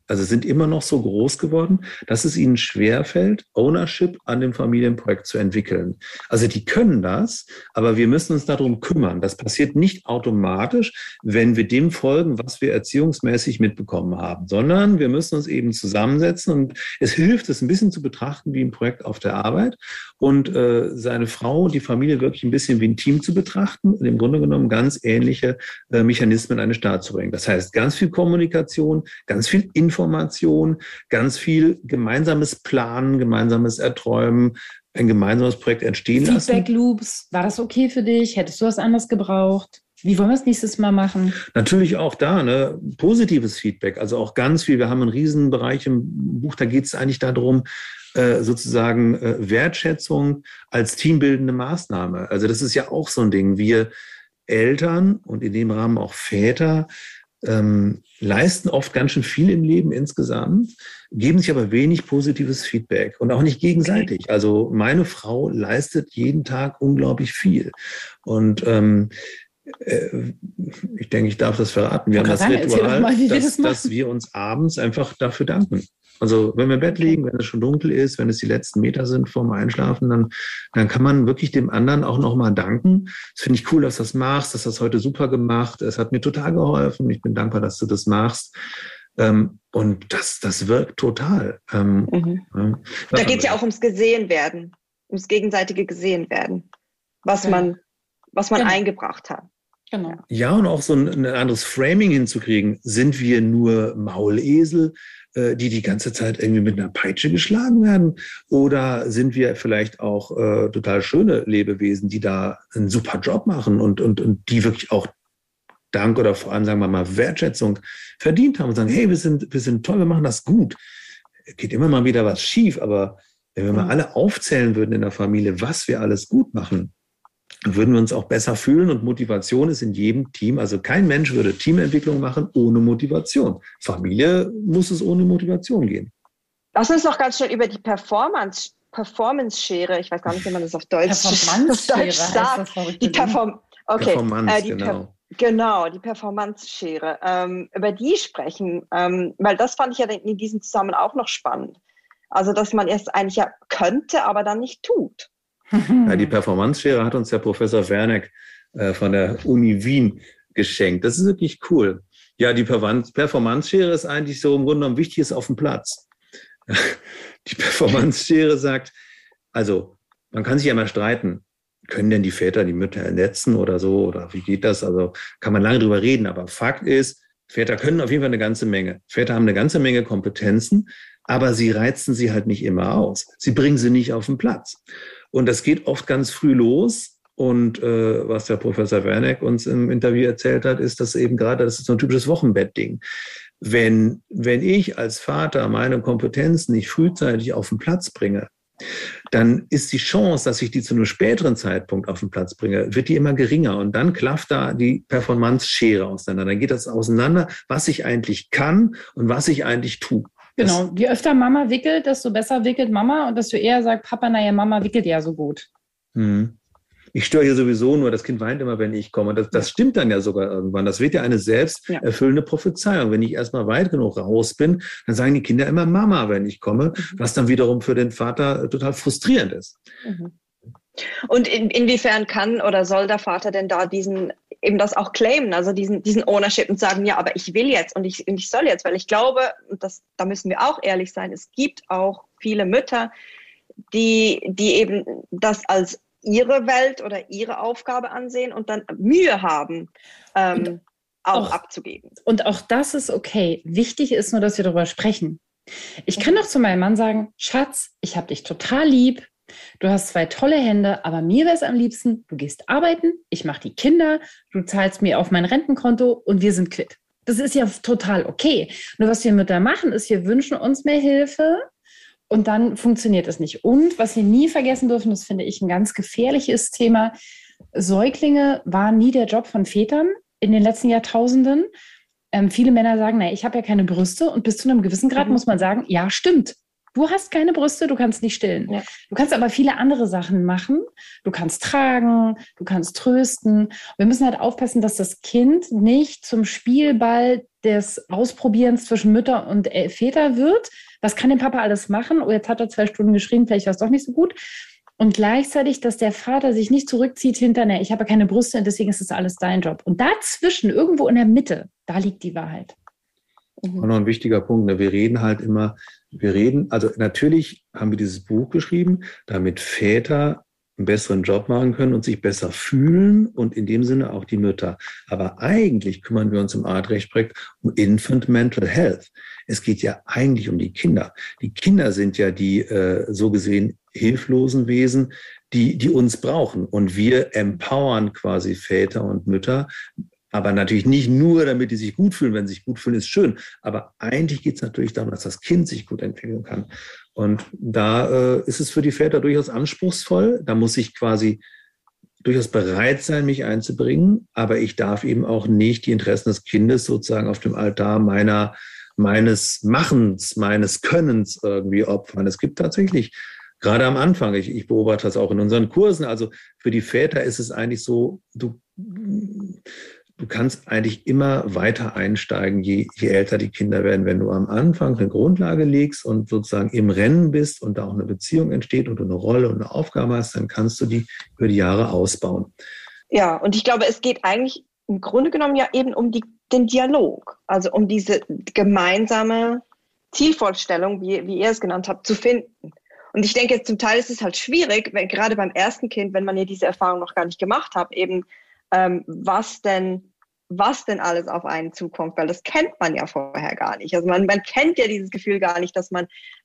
also sind immer noch so groß geworden, dass es ihnen schwerfällt, Ownership an dem Familienprojekt zu entwickeln. Also die können das, aber wir müssen uns darum kümmern. Das passiert nicht automatisch, wenn wir dem folgen, was wir erziehungsmäßig mitbekommen haben, sondern wir müssen uns eben zusammensetzen und es hilft, es ein bisschen zu betrachten wie ein Projekt auf der Arbeit und seine Frau, die Familie wirklich ein bisschen wie ein Team zu betrachten und im Grunde genommen ganz ähnliche Mechanismen an den Start zu bringen. Das heißt, ganz viel Kommunikation, ganz viel Information, ganz viel gemeinsames Planen, gemeinsames Erträumen, ein gemeinsames Projekt entstehen lassen. Feedback Loops, war das okay für dich? Hättest du was anderes gebraucht? Wie wollen wir es nächstes Mal machen? Natürlich auch da, ne, positives Feedback, also auch ganz viel. Wir haben einen riesen Bereich im Buch, da geht es eigentlich darum, sozusagen Wertschätzung als teambildende Maßnahme. Also das ist ja auch so ein Ding. Wir Eltern und in dem Rahmen auch Väter leisten oft ganz schön viel im Leben insgesamt, geben sich aber wenig positives Feedback und auch nicht gegenseitig. Okay. Also meine Frau leistet jeden Tag unglaublich viel. Und ich denke, ich darf das verraten. Wir haben das Ritual, dass wir uns abends einfach dafür danken. Also wenn wir im Bett liegen, wenn es schon dunkel ist, wenn es die letzten Meter sind vorm Einschlafen, dann kann man wirklich dem anderen auch nochmal danken. Das finde ich cool, dass du das machst, dass das heute super gemacht. Es hat mir total geholfen. Ich bin dankbar, dass du das machst. Und das wirkt total. Da geht es ja auch ums Gesehenwerden, ums gegenseitige Gesehenwerden, was man eingebracht hat. Genau. Ja, und auch so ein anderes Framing hinzukriegen. Sind wir nur Maulesel, die ganze Zeit irgendwie mit einer Peitsche geschlagen werden? Oder sind wir vielleicht auch total schöne Lebewesen, die da einen super Job machen und die wirklich auch Dank oder vor allem, sagen wir mal, Wertschätzung verdient haben und sagen, hey, wir sind toll, wir machen das gut. Geht immer mal wieder was schief, aber wenn wir mal alle aufzählen würden in der Familie, was wir alles gut machen, würden wir uns auch besser fühlen. Und Motivation ist in jedem Team, also kein Mensch würde Teamentwicklung machen ohne Motivation. Familie muss es ohne Motivation gehen. Lass uns noch ganz schnell über die Performance-Schere, ich weiß gar nicht, wie man das auf Deutsch sagt. Die Performance, genau. Genau, die Performance-Schere. Über die sprechen, weil das fand ich ja in diesem Zusammenhang auch noch spannend. Also, dass man es eigentlich ja könnte, aber dann nicht tut. Ja, die Performance-Schere hat uns der Professor Werneck von der Uni Wien geschenkt. Das ist wirklich cool. Ja, die Performance-Schere ist eigentlich so im Grunde genommen wichtig ist auf dem Platz. Die Performance-Schere sagt, also man kann sich ja mal streiten, können denn die Väter die Mütter ernetzen oder so oder wie geht das? Also kann man lange drüber reden, aber Fakt ist, Väter können auf jeden Fall eine ganze Menge. Väter haben eine ganze Menge Kompetenzen, aber sie reizen sie halt nicht immer aus. Sie bringen sie nicht auf den Platz. Und das geht oft ganz früh los. Und was der Professor Werneck uns im Interview erzählt hat, ist, dass eben gerade, das ist so ein typisches Wochenbettding. Wenn ich als Vater meine Kompetenzen nicht frühzeitig auf den Platz bringe, dann ist die Chance, dass ich die zu einem späteren Zeitpunkt auf den Platz bringe, wird die immer geringer. Und dann klafft da die Performance-Schere auseinander. Dann geht das auseinander, was ich eigentlich kann und was ich eigentlich tue. Genau, je öfter Mama wickelt, desto besser wickelt Mama und desto eher sagt Papa, naja, Mama wickelt ja so gut. Ich störe hier sowieso nur, das Kind weint immer, wenn ich komme. Das stimmt dann ja sogar irgendwann. Das wird ja eine selbsterfüllende Prophezeiung. Wenn ich erstmal weit genug raus bin, dann sagen die Kinder immer Mama, wenn ich komme, was dann wiederum für den Vater total frustrierend ist. Und inwiefern kann oder soll der Vater denn da eben das auch claimen, also diesen Ownership und sagen, ja, aber ich will jetzt und ich soll jetzt, weil ich glaube, da müssen wir auch ehrlich sein, es gibt auch viele Mütter, die eben das als ihre Welt oder ihre Aufgabe ansehen und dann Mühe haben, auch abzugeben. Und auch das ist okay. Wichtig ist nur, dass wir darüber sprechen. Ich kann doch zu meinem Mann sagen, Schatz, ich habe dich total lieb, du hast 2 tolle Hände, aber mir wäre es am liebsten, du gehst arbeiten, ich mache die Kinder, du zahlst mir auf mein Rentenkonto und wir sind quitt. Das ist ja total okay. Nur was wir Mütter machen, ist, wir wünschen uns mehr Hilfe und dann funktioniert es nicht. Und was wir nie vergessen dürfen, das finde ich ein ganz gefährliches Thema, Säuglinge waren nie der Job von Vätern in den letzten Jahrtausenden. Viele Männer sagen, ich habe ja keine Brüste und bis zu einem gewissen Grad muss man sagen, ja, stimmt. Du hast keine Brüste, du kannst nicht stillen. Ja. Du kannst aber viele andere Sachen machen. Du kannst tragen, du kannst trösten. Wir müssen halt aufpassen, dass das Kind nicht zum Spielball des Ausprobierens zwischen Mütter und Väter wird. Was kann der Papa alles machen? Oh, jetzt hat er 2 Stunden geschrien, vielleicht war es doch nicht so gut. Und gleichzeitig, dass der Vater sich nicht zurückzieht hinter, ich habe keine Brüste und deswegen ist das alles dein Job. Und dazwischen, irgendwo in der Mitte, da liegt die Wahrheit. Und noch ein wichtiger Punkt, also natürlich haben wir dieses Buch geschrieben, damit Väter einen besseren Job machen können und sich besser fühlen und in dem Sinne auch die Mütter. Aber eigentlich kümmern wir uns im Artrecht-Projekt um Infant Mental Health. Es geht ja eigentlich um die Kinder. Die Kinder sind ja die so gesehen hilflosen Wesen, die uns brauchen. Und wir empowern quasi Väter und Mütter, aber natürlich nicht nur, damit die sich gut fühlen. Wenn sie sich gut fühlen, ist schön. Aber eigentlich geht es natürlich darum, dass das Kind sich gut entwickeln kann. Und da ist es für die Väter durchaus anspruchsvoll. Da muss ich quasi durchaus bereit sein, mich einzubringen. Aber ich darf eben auch nicht die Interessen des Kindes sozusagen auf dem Altar meines Machens, meines Könnens irgendwie opfern. Es gibt tatsächlich, gerade am Anfang, ich beobachte das auch in unseren Kursen, also für die Väter ist es eigentlich so, du kannst eigentlich immer weiter einsteigen, je älter die Kinder werden. Wenn du am Anfang eine Grundlage legst und sozusagen im Rennen bist und da auch eine Beziehung entsteht und du eine Rolle und eine Aufgabe hast, dann kannst du die über die Jahre ausbauen. Ja, und ich glaube, es geht eigentlich im Grunde genommen ja eben um den Dialog, also um diese gemeinsame Zielvorstellung, wie ihr es genannt habt, zu finden. Und ich denke, zum Teil ist es halt schwierig, gerade beim ersten Kind, wenn man ja diese Erfahrung noch gar nicht gemacht hat, eben was denn alles auf einen zukommt, weil das kennt man ja vorher gar nicht. Also man kennt ja dieses Gefühl gar nicht, dass man,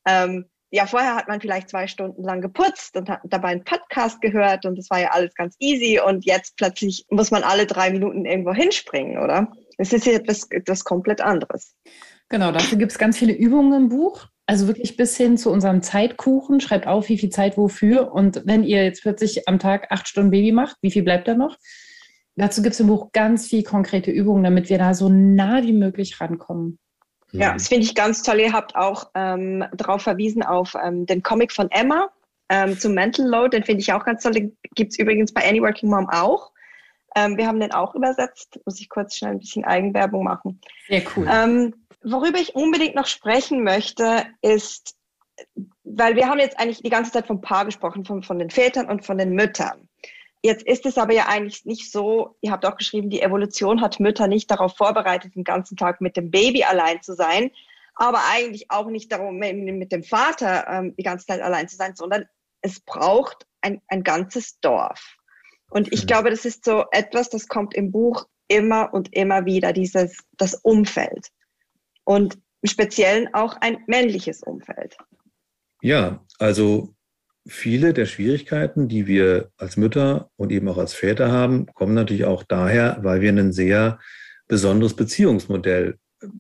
vorher hat man vielleicht 2 Stunden lang geputzt und hat dabei einen Podcast gehört und das war ja alles ganz easy und jetzt plötzlich muss man alle 3 Minuten irgendwo hinspringen, oder? Es ist ja etwas komplett anderes. Genau, dafür gibt es ganz viele Übungen im Buch. Also wirklich bis hin zu unserem Zeitkuchen. Schreibt auf, wie viel Zeit wofür. Und wenn ihr jetzt plötzlich am Tag 8 Stunden Baby macht, wie viel bleibt da noch? Dazu gibt es im Buch ganz viel konkrete Übungen, damit wir da so nah wie möglich rankommen. Ja, das finde ich ganz toll. Ihr habt auch darauf verwiesen auf den Comic von Emma zum Mental Load. Den finde ich auch ganz toll. Den gibt es übrigens bei Any Working Mom auch. Wir haben den auch übersetzt. Muss ich kurz schnell ein bisschen Eigenwerbung machen. Sehr cool. Worüber ich unbedingt noch sprechen möchte, ist, weil wir haben jetzt eigentlich die ganze Zeit vom Paar gesprochen, von den Vätern und von den Müttern. Jetzt ist es aber ja eigentlich nicht so, ihr habt auch geschrieben, die Evolution hat Mütter nicht darauf vorbereitet, den ganzen Tag mit dem Baby allein zu sein, aber eigentlich auch nicht darum, mit dem Vater die ganze Zeit allein zu sein, sondern es braucht ein ganzes Dorf. Und ich glaube, das ist so etwas, das kommt im Buch immer und immer wieder, das Umfeld. Und im Speziellen auch ein männliches Umfeld. Ja, also viele der Schwierigkeiten, die wir als Mütter und eben auch als Väter haben, kommen natürlich auch daher, weil wir ein sehr besonderes Beziehungsmodell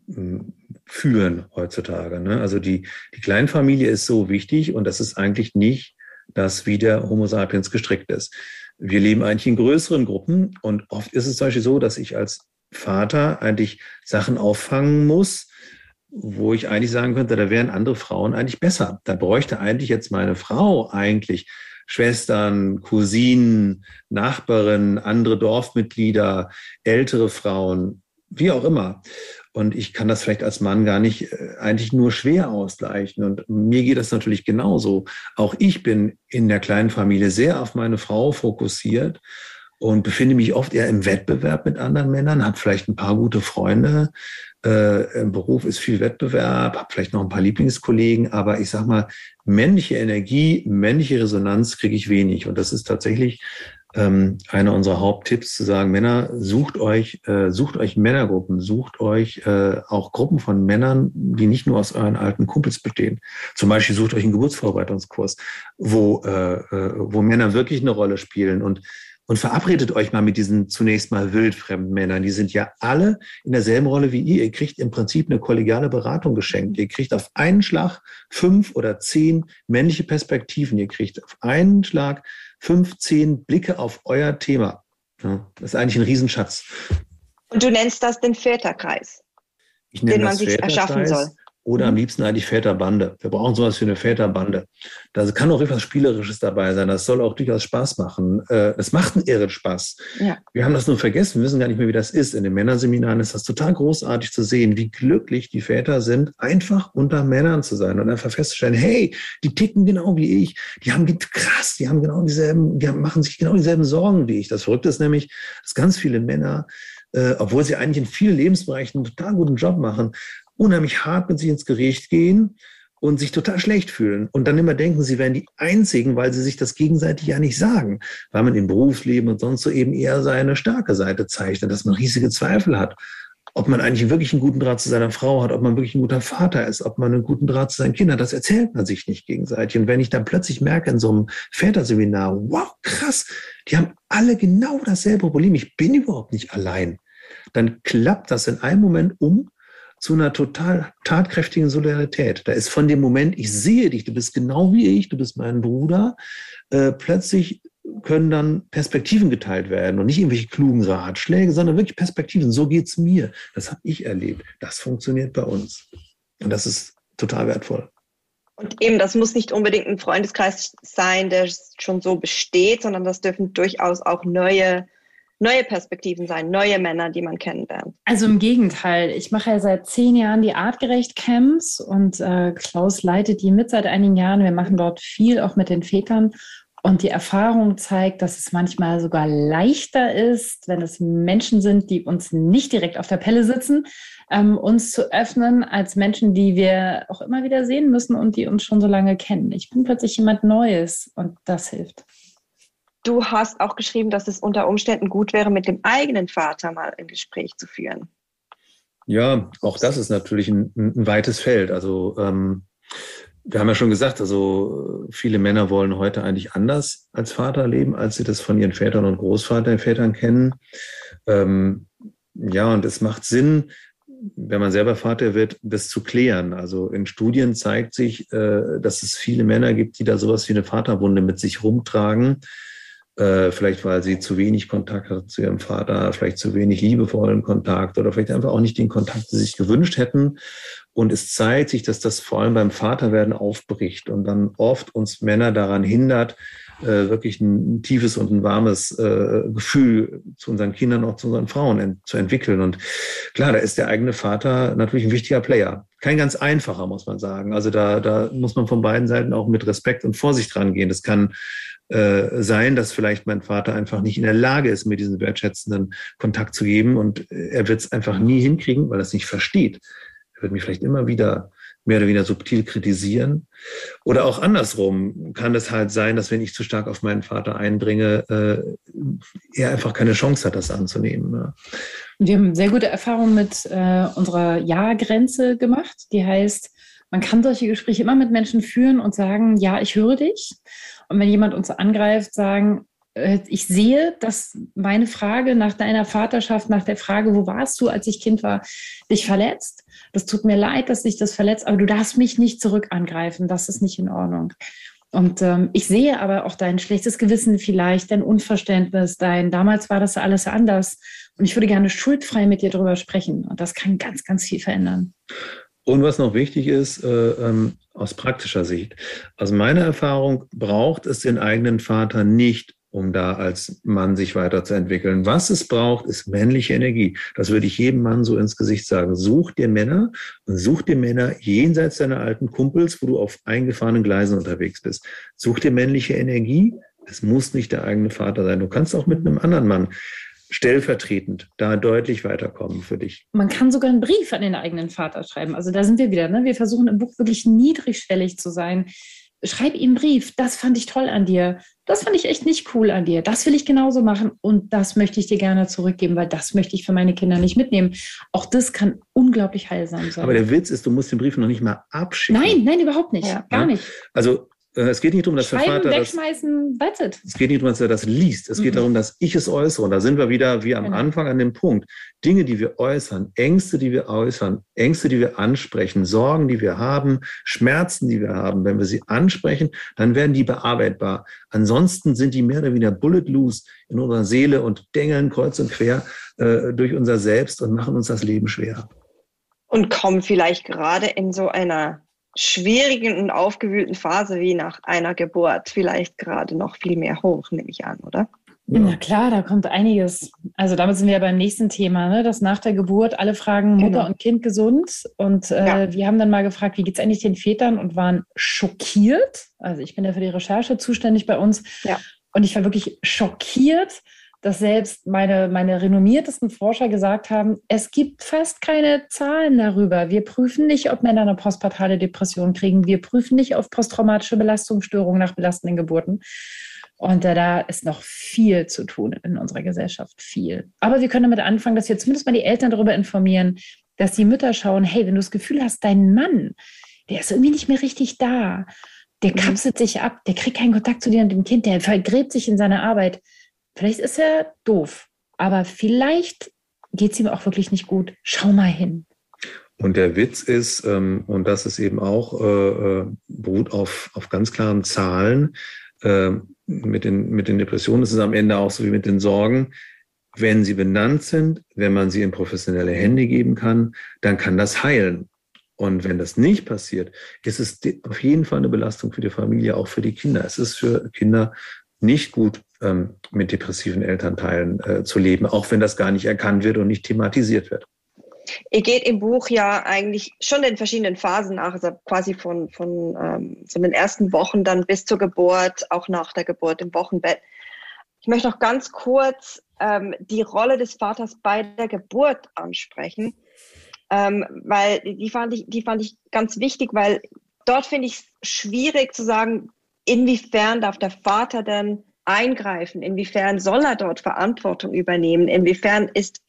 führen heutzutage. Ne? Also die Kleinfamilie ist so wichtig und das ist eigentlich nicht das, wie der Homo sapiens gestrickt ist. Wir leben eigentlich in größeren Gruppen und oft ist es zum Beispiel so, dass ich als Vater eigentlich Sachen auffangen muss, wo ich eigentlich sagen könnte, da wären andere Frauen eigentlich besser. Da bräuchte eigentlich jetzt meine Frau eigentlich Schwestern, Cousinen, Nachbarinnen, andere Dorfmitglieder, ältere Frauen, wie auch immer. Und ich kann das vielleicht als Mann gar nicht eigentlich nur schwer ausgleichen. Und mir geht das natürlich genauso. Auch ich bin in der kleinen Familie sehr auf meine Frau fokussiert und befinde mich oft eher im Wettbewerb mit anderen Männern, habe vielleicht ein paar gute Freunde. Im Beruf ist viel Wettbewerb, habe vielleicht noch ein paar Lieblingskollegen, aber ich sag mal, männliche Energie, männliche Resonanz kriege ich wenig. Und das ist tatsächlich einer unserer Haupttipps, zu sagen, Männer, sucht euch Männergruppen, sucht euch auch Gruppen von Männern, die nicht nur aus euren alten Kumpels bestehen. Zum Beispiel sucht euch einen Geburtsvorbereitungskurs, wo Männer wirklich eine Rolle spielen und verabredet euch mal mit diesen zunächst mal wildfremden Männern. Die sind ja alle in derselben Rolle wie ihr. Ihr kriegt im Prinzip eine kollegiale Beratung geschenkt. Ihr kriegt auf einen Schlag 5 oder 10 männliche Perspektiven. Ihr kriegt auf einen Schlag 5, 10 Blicke auf euer Thema. Ja, das ist eigentlich ein Riesenschatz. Und du nennst das den Väterkreis, den man sich erschaffen soll. oder am liebsten eigentlich Väterbande. Wir brauchen sowas wie eine Väterbande. Da kann auch etwas Spielerisches dabei sein. Das soll auch durchaus Spaß machen. Das macht einen irren Spaß. Ja. Wir haben das nur vergessen. Wir wissen gar nicht mehr, wie das ist. In den Männerseminaren ist das total großartig zu sehen, wie glücklich die Väter sind, einfach unter Männern zu sein und einfach festzustellen, hey, die ticken genau wie ich. Die machen sich genau dieselben Sorgen wie ich. Das Verrückte ist nämlich, dass ganz viele Männer, obwohl sie eigentlich in vielen Lebensbereichen einen total guten Job machen, unheimlich hart mit sich ins Gericht gehen und sich total schlecht fühlen. Und dann immer denken, sie wären die Einzigen, weil sie sich das gegenseitig ja nicht sagen. Weil man im Berufsleben und sonst so eben eher seine starke Seite zeichnet, dass man riesige Zweifel hat. Ob man eigentlich wirklich einen guten Draht zu seiner Frau hat, ob man wirklich ein guter Vater ist, ob man einen guten Draht zu seinen Kindern hat, das erzählt man sich nicht gegenseitig. Und wenn ich dann plötzlich merke in so einem Väterseminar, wow, krass, die haben alle genau dasselbe Problem, ich bin überhaupt nicht allein, dann klappt das in einem Moment zu einer total tatkräftigen Solidarität. Da ist von dem Moment, ich sehe dich, du bist genau wie ich, du bist mein Bruder, plötzlich können dann Perspektiven geteilt werden und nicht irgendwelche klugen Ratschläge, sondern wirklich Perspektiven. So geht's mir. Das habe ich erlebt. Das funktioniert bei uns. Und das ist total wertvoll. Und eben, das muss nicht unbedingt ein Freundeskreis sein, der schon so besteht, sondern das dürfen durchaus auch neue Perspektiven sein, neue Männer, die man kennenlernt. Also im Gegenteil. Ich mache ja seit 10 Jahren die Artgerecht-Camps und Klaus leitet die mit seit einigen Jahren. Wir machen dort viel auch mit den Vätern. Und die Erfahrung zeigt, dass es manchmal sogar leichter ist, wenn es Menschen sind, die uns nicht direkt auf der Pelle sitzen, uns zu öffnen, als Menschen, die wir auch immer wieder sehen müssen und die uns schon so lange kennen. Ich bin plötzlich jemand Neues und das hilft. Du hast auch geschrieben, dass es unter Umständen gut wäre, mit dem eigenen Vater mal ein Gespräch zu führen. Ja, auch das ist natürlich ein weites Feld. Also wir haben ja schon gesagt, also viele Männer wollen heute eigentlich anders als Vater leben, als sie das von ihren Vätern und Großvätern kennen. Ja, und es macht Sinn, wenn man selber Vater wird, das zu klären. Also in Studien zeigt sich, dass es viele Männer gibt, die da sowas wie eine Vaterwunde mit sich rumtragen. Vielleicht, weil sie zu wenig Kontakt hatten zu ihrem Vater, vielleicht zu wenig liebevollen Kontakt oder vielleicht einfach auch nicht den Kontakt, den sie sich gewünscht hätten. Und es zeigt sich, dass das vor allem beim Vaterwerden aufbricht und dann oft uns Männer daran hindert, wirklich ein tiefes und ein warmes Gefühl zu unseren Kindern, auch zu unseren Frauen zu entwickeln. Und klar, da ist der eigene Vater natürlich ein wichtiger Player. Kein ganz einfacher, muss man sagen. Also da muss man von beiden Seiten auch mit Respekt und Vorsicht rangehen. Das kann sein, dass vielleicht mein Vater einfach nicht in der Lage ist, mir diesen wertschätzenden Kontakt zu geben und er wird es einfach nie hinkriegen, weil er es nicht versteht. Er wird mich vielleicht immer wieder mehr oder weniger subtil kritisieren. Oder auch andersrum kann es halt sein, dass wenn ich zu stark auf meinen Vater eindringe, er einfach keine Chance hat, das anzunehmen. Ja. Wir haben sehr gute Erfahrungen mit unserer Ja-Grenze gemacht. Die heißt, man kann solche Gespräche immer mit Menschen führen und sagen, ja, ich höre dich. Und wenn jemand uns angreift, sagen, ich sehe, dass meine Frage nach deiner Vaterschaft, nach der Frage, wo warst du, als ich Kind war, dich verletzt. Das tut mir leid, dass dich das verletzt, aber du darfst mich nicht zurück angreifen. Das ist nicht in Ordnung. Und ich sehe aber auch dein schlechtes Gewissen vielleicht, dein Unverständnis, damals war das alles anders. Und ich würde gerne schuldfrei mit dir darüber sprechen. Und das kann ganz, ganz viel verändern. Und was noch wichtig ist, aus praktischer Sicht. Aus meiner Erfahrung braucht es den eigenen Vater nicht, um da als Mann sich weiterzuentwickeln. Was es braucht, ist männliche Energie. Das würde ich jedem Mann so ins Gesicht sagen. Such dir Männer und such dir Männer jenseits deiner alten Kumpels, wo du auf eingefahrenen Gleisen unterwegs bist. Such dir männliche Energie. Es muss nicht der eigene Vater sein. Du kannst auch mit einem anderen Mann stellvertretend da deutlich weiterkommen für dich. Man kann sogar einen Brief an den eigenen Vater schreiben. Also da sind wir wieder. Ne? Wir versuchen im Buch wirklich niedrigschwellig zu sein. Schreib ihm einen Brief. Das fand ich toll an dir. Das fand ich echt nicht cool an dir. Das will ich genauso machen und das möchte ich dir gerne zurückgeben, weil das möchte ich für meine Kinder nicht mitnehmen. Auch das kann unglaublich heilsam sein. Aber der Witz ist, du musst den Brief noch nicht mal abschicken. Nein, überhaupt nicht. Ja. Gar nicht. Also es geht nicht darum, dass der Vater wegschmeißen, that's it. Es geht nicht darum, dass er das liest. Es geht darum, dass ich es äußere. Und da sind wir wieder wie am Anfang an dem Punkt. Dinge, die wir äußern, Ängste, die wir äußern, Ängste, die wir ansprechen, Sorgen, die wir haben, Schmerzen, die wir haben. Wenn wir sie ansprechen, dann werden die bearbeitbar. Ansonsten sind die mehr oder weniger bullet loose in unserer Seele und dengeln kreuz und quer durch unser Selbst und machen uns das Leben schwer. Und kommen vielleicht gerade in so einer schwierigen und aufgewühlten Phase wie nach einer Geburt vielleicht gerade noch viel mehr hoch, nehme ich an, oder? Ja. Na klar, da kommt einiges. Also damit sind wir ja beim nächsten Thema, ne? Dass nach der Geburt alle fragen, Mutter und Kind gesund. Und wir haben dann mal gefragt, wie geht es eigentlich den Vätern, und waren schockiert. Also ich bin ja für die Recherche zuständig bei uns. Ja. Und ich war wirklich schockiert, dass selbst meine renommiertesten Forscher gesagt haben, es gibt fast keine Zahlen darüber. Wir prüfen nicht, ob Männer eine postpartale Depression kriegen. Wir prüfen nicht auf posttraumatische Belastungsstörungen nach belastenden Geburten. Und da ist noch viel zu tun in unserer Gesellschaft, viel. Aber wir können damit anfangen, dass wir zumindest mal die Eltern darüber informieren, dass die Mütter schauen, hey, wenn du das Gefühl hast, dein Mann, der ist irgendwie nicht mehr richtig da, der kapselt sich ab, der kriegt keinen Kontakt zu dir und dem Kind, der vergräbt sich in seiner Arbeit. Vielleicht ist er doof, aber vielleicht geht es ihm auch wirklich nicht gut. Schau mal hin. Und der Witz ist, und das ist eben auch, beruht auf ganz klaren Zahlen, mit den Depressionen ist es am Ende auch so wie mit den Sorgen. Wenn sie benannt sind, wenn man sie in professionelle Hände geben kann, dann kann das heilen. Und wenn das nicht passiert, ist es auf jeden Fall eine Belastung für die Familie, auch für die Kinder. Es ist für Kinder nicht gut, mit depressiven Elternteilen zu leben, auch wenn das gar nicht erkannt wird und nicht thematisiert wird. Ihr geht im Buch ja eigentlich schon in verschiedenen Phasen nach, also quasi von so den ersten Wochen dann bis zur Geburt, auch nach der Geburt im Wochenbett. Ich möchte noch ganz kurz die Rolle des Vaters bei der Geburt ansprechen, weil die fand ich ganz wichtig, weil dort finde ich es schwierig zu sagen, inwiefern darf der Vater denn eingreifen, inwiefern soll er dort Verantwortung übernehmen, inwiefern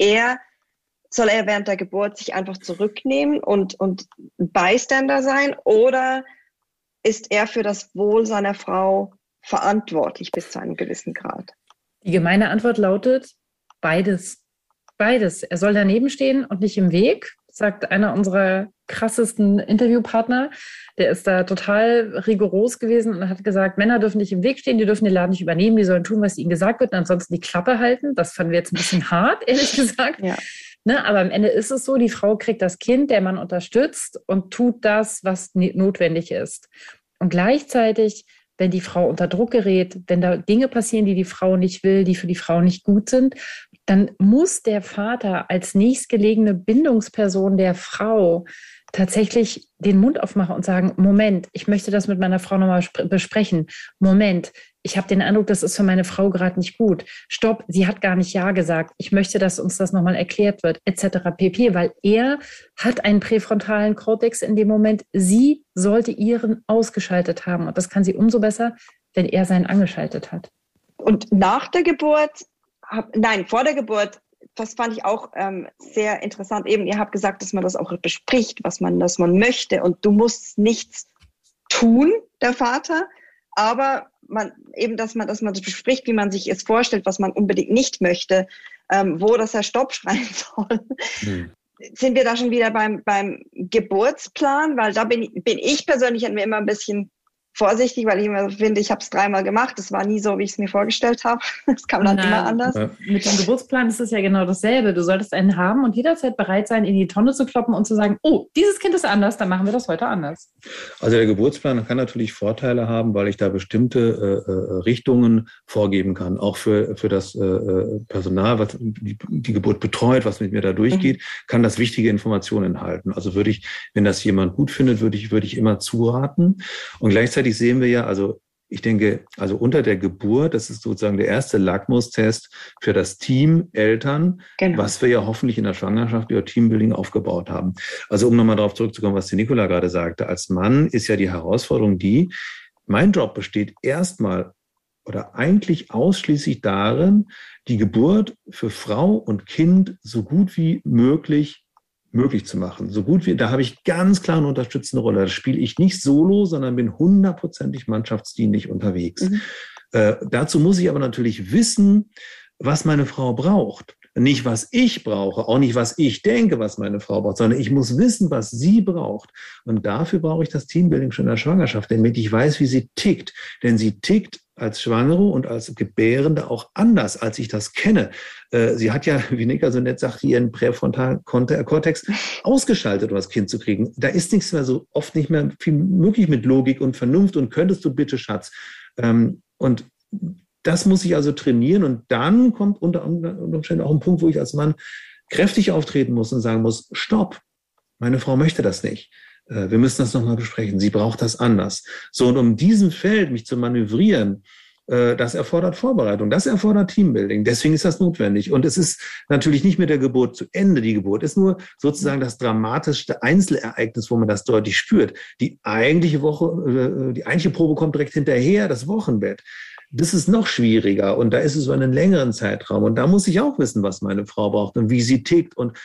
soll er während der Geburt sich einfach zurücknehmen und Bystander sein, oder ist er für das Wohl seiner Frau verantwortlich bis zu einem gewissen Grad? Die gemeine Antwort lautet beides. Beides. Er soll daneben stehen und nicht im Weg, sagt einer unserer krassesten Interviewpartner. Der ist da total rigoros gewesen und hat gesagt, Männer dürfen nicht im Weg stehen, die dürfen den Laden nicht übernehmen, die sollen tun, was ihnen gesagt wird und ansonsten die Klappe halten. Das fanden wir jetzt ein bisschen hart, ehrlich gesagt. Ja. Ne, aber am Ende ist es so, die Frau kriegt das Kind, der Mann unterstützt und tut das, was notwendig ist. Und gleichzeitig, wenn die Frau unter Druck gerät, wenn da Dinge passieren, die die Frau nicht will, die für die Frau nicht gut sind, dann muss der Vater als nächstgelegene Bindungsperson der Frau tatsächlich den Mund aufmachen und sagen, Moment, ich möchte das mit meiner Frau nochmal besprechen. Moment, ich habe den Eindruck, das ist für meine Frau gerade nicht gut. Stopp, sie hat gar nicht Ja gesagt. Ich möchte, dass uns das nochmal erklärt wird, etc. pp. Weil er hat einen präfrontalen Kortex in dem Moment. Sie sollte ihren ausgeschaltet haben. Und das kann sie umso besser, wenn er seinen angeschaltet hat. Und nach der Geburt, vor der Geburt, das fand ich auch sehr interessant. Eben, ihr habt gesagt, dass man das auch bespricht, was man möchte. Und du musst nichts tun, der Vater, aber dass man das bespricht, wie man sich es vorstellt, was man unbedingt nicht möchte, wo das Herr Stopp schreien soll. Sind wir da schon wieder beim Geburtsplan? Weil da bin ich persönlich immer ein bisschen vorsichtig, weil ich immer finde, ich habe es 3-mal gemacht. Das war nie so, wie ich es mir vorgestellt habe. Es kam dann immer anders. Mit dem Geburtsplan ist es ja genau dasselbe. Du solltest einen haben und jederzeit bereit sein, in die Tonne zu kloppen und zu sagen, oh, dieses Kind ist anders, dann machen wir das heute anders. Also der Geburtsplan kann natürlich Vorteile haben, weil ich da bestimmte Richtungen vorgeben kann. Auch für das Personal, was die Geburt betreut, was mit mir da durchgeht, kann das wichtige Informationen enthalten. Also würde ich, wenn das jemand gut findet, würde ich immer zuraten. Und gleichzeitig sehen wir ja, also ich denke, also unter der Geburt, das ist sozusagen der erste Lackmustest für das Team Eltern, was wir ja hoffentlich in der Schwangerschaft über Teambuilding aufgebaut haben. Also um nochmal darauf zurückzukommen, was die Nicola gerade sagte, als Mann ist ja die Herausforderung mein Job besteht erstmal oder eigentlich ausschließlich darin, die Geburt für Frau und Kind so gut wie möglich zu machen. Da habe ich ganz klar eine unterstützende Rolle. Da spiele ich nicht solo, sondern bin 100%ig mannschaftsdienlich unterwegs. Dazu muss ich aber natürlich wissen, was meine Frau braucht. nicht, was ich brauche, auch nicht, was ich denke, was meine Frau braucht, sondern ich muss wissen, was sie braucht. Und dafür brauche ich das Teambuilding schon in der Schwangerschaft, damit ich weiß, wie sie tickt. Denn sie tickt als Schwangere und als Gebärende auch anders, als ich das kenne. Sie hat ja, wie Nika so nett sagt, ihren präfrontalen Kortex ausgeschaltet, um das Kind zu kriegen. Da ist nichts mehr so oft nicht mehr viel möglich mit Logik und Vernunft und könntest du bitte, Schatz. Und das muss ich also trainieren und dann kommt unter Umständen auch ein Punkt, wo ich als Mann kräftig auftreten muss und sagen muss, stopp, meine Frau möchte das nicht. Wir müssen das nochmal besprechen. Sie braucht das anders. So, und um diesen Feld mich zu manövrieren, das erfordert Vorbereitung, das erfordert Teambuilding. Deswegen ist das notwendig. Und es ist natürlich nicht mit der Geburt zu Ende. Die Geburt ist nur sozusagen das dramatischste Einzelereignis, wo man das deutlich spürt. Die eigentliche Probe kommt direkt hinterher, das Wochenbett. Das ist noch schwieriger. Und da ist es über einen längeren Zeitraum. Und da muss ich auch wissen, was meine Frau braucht und wie sie tickt und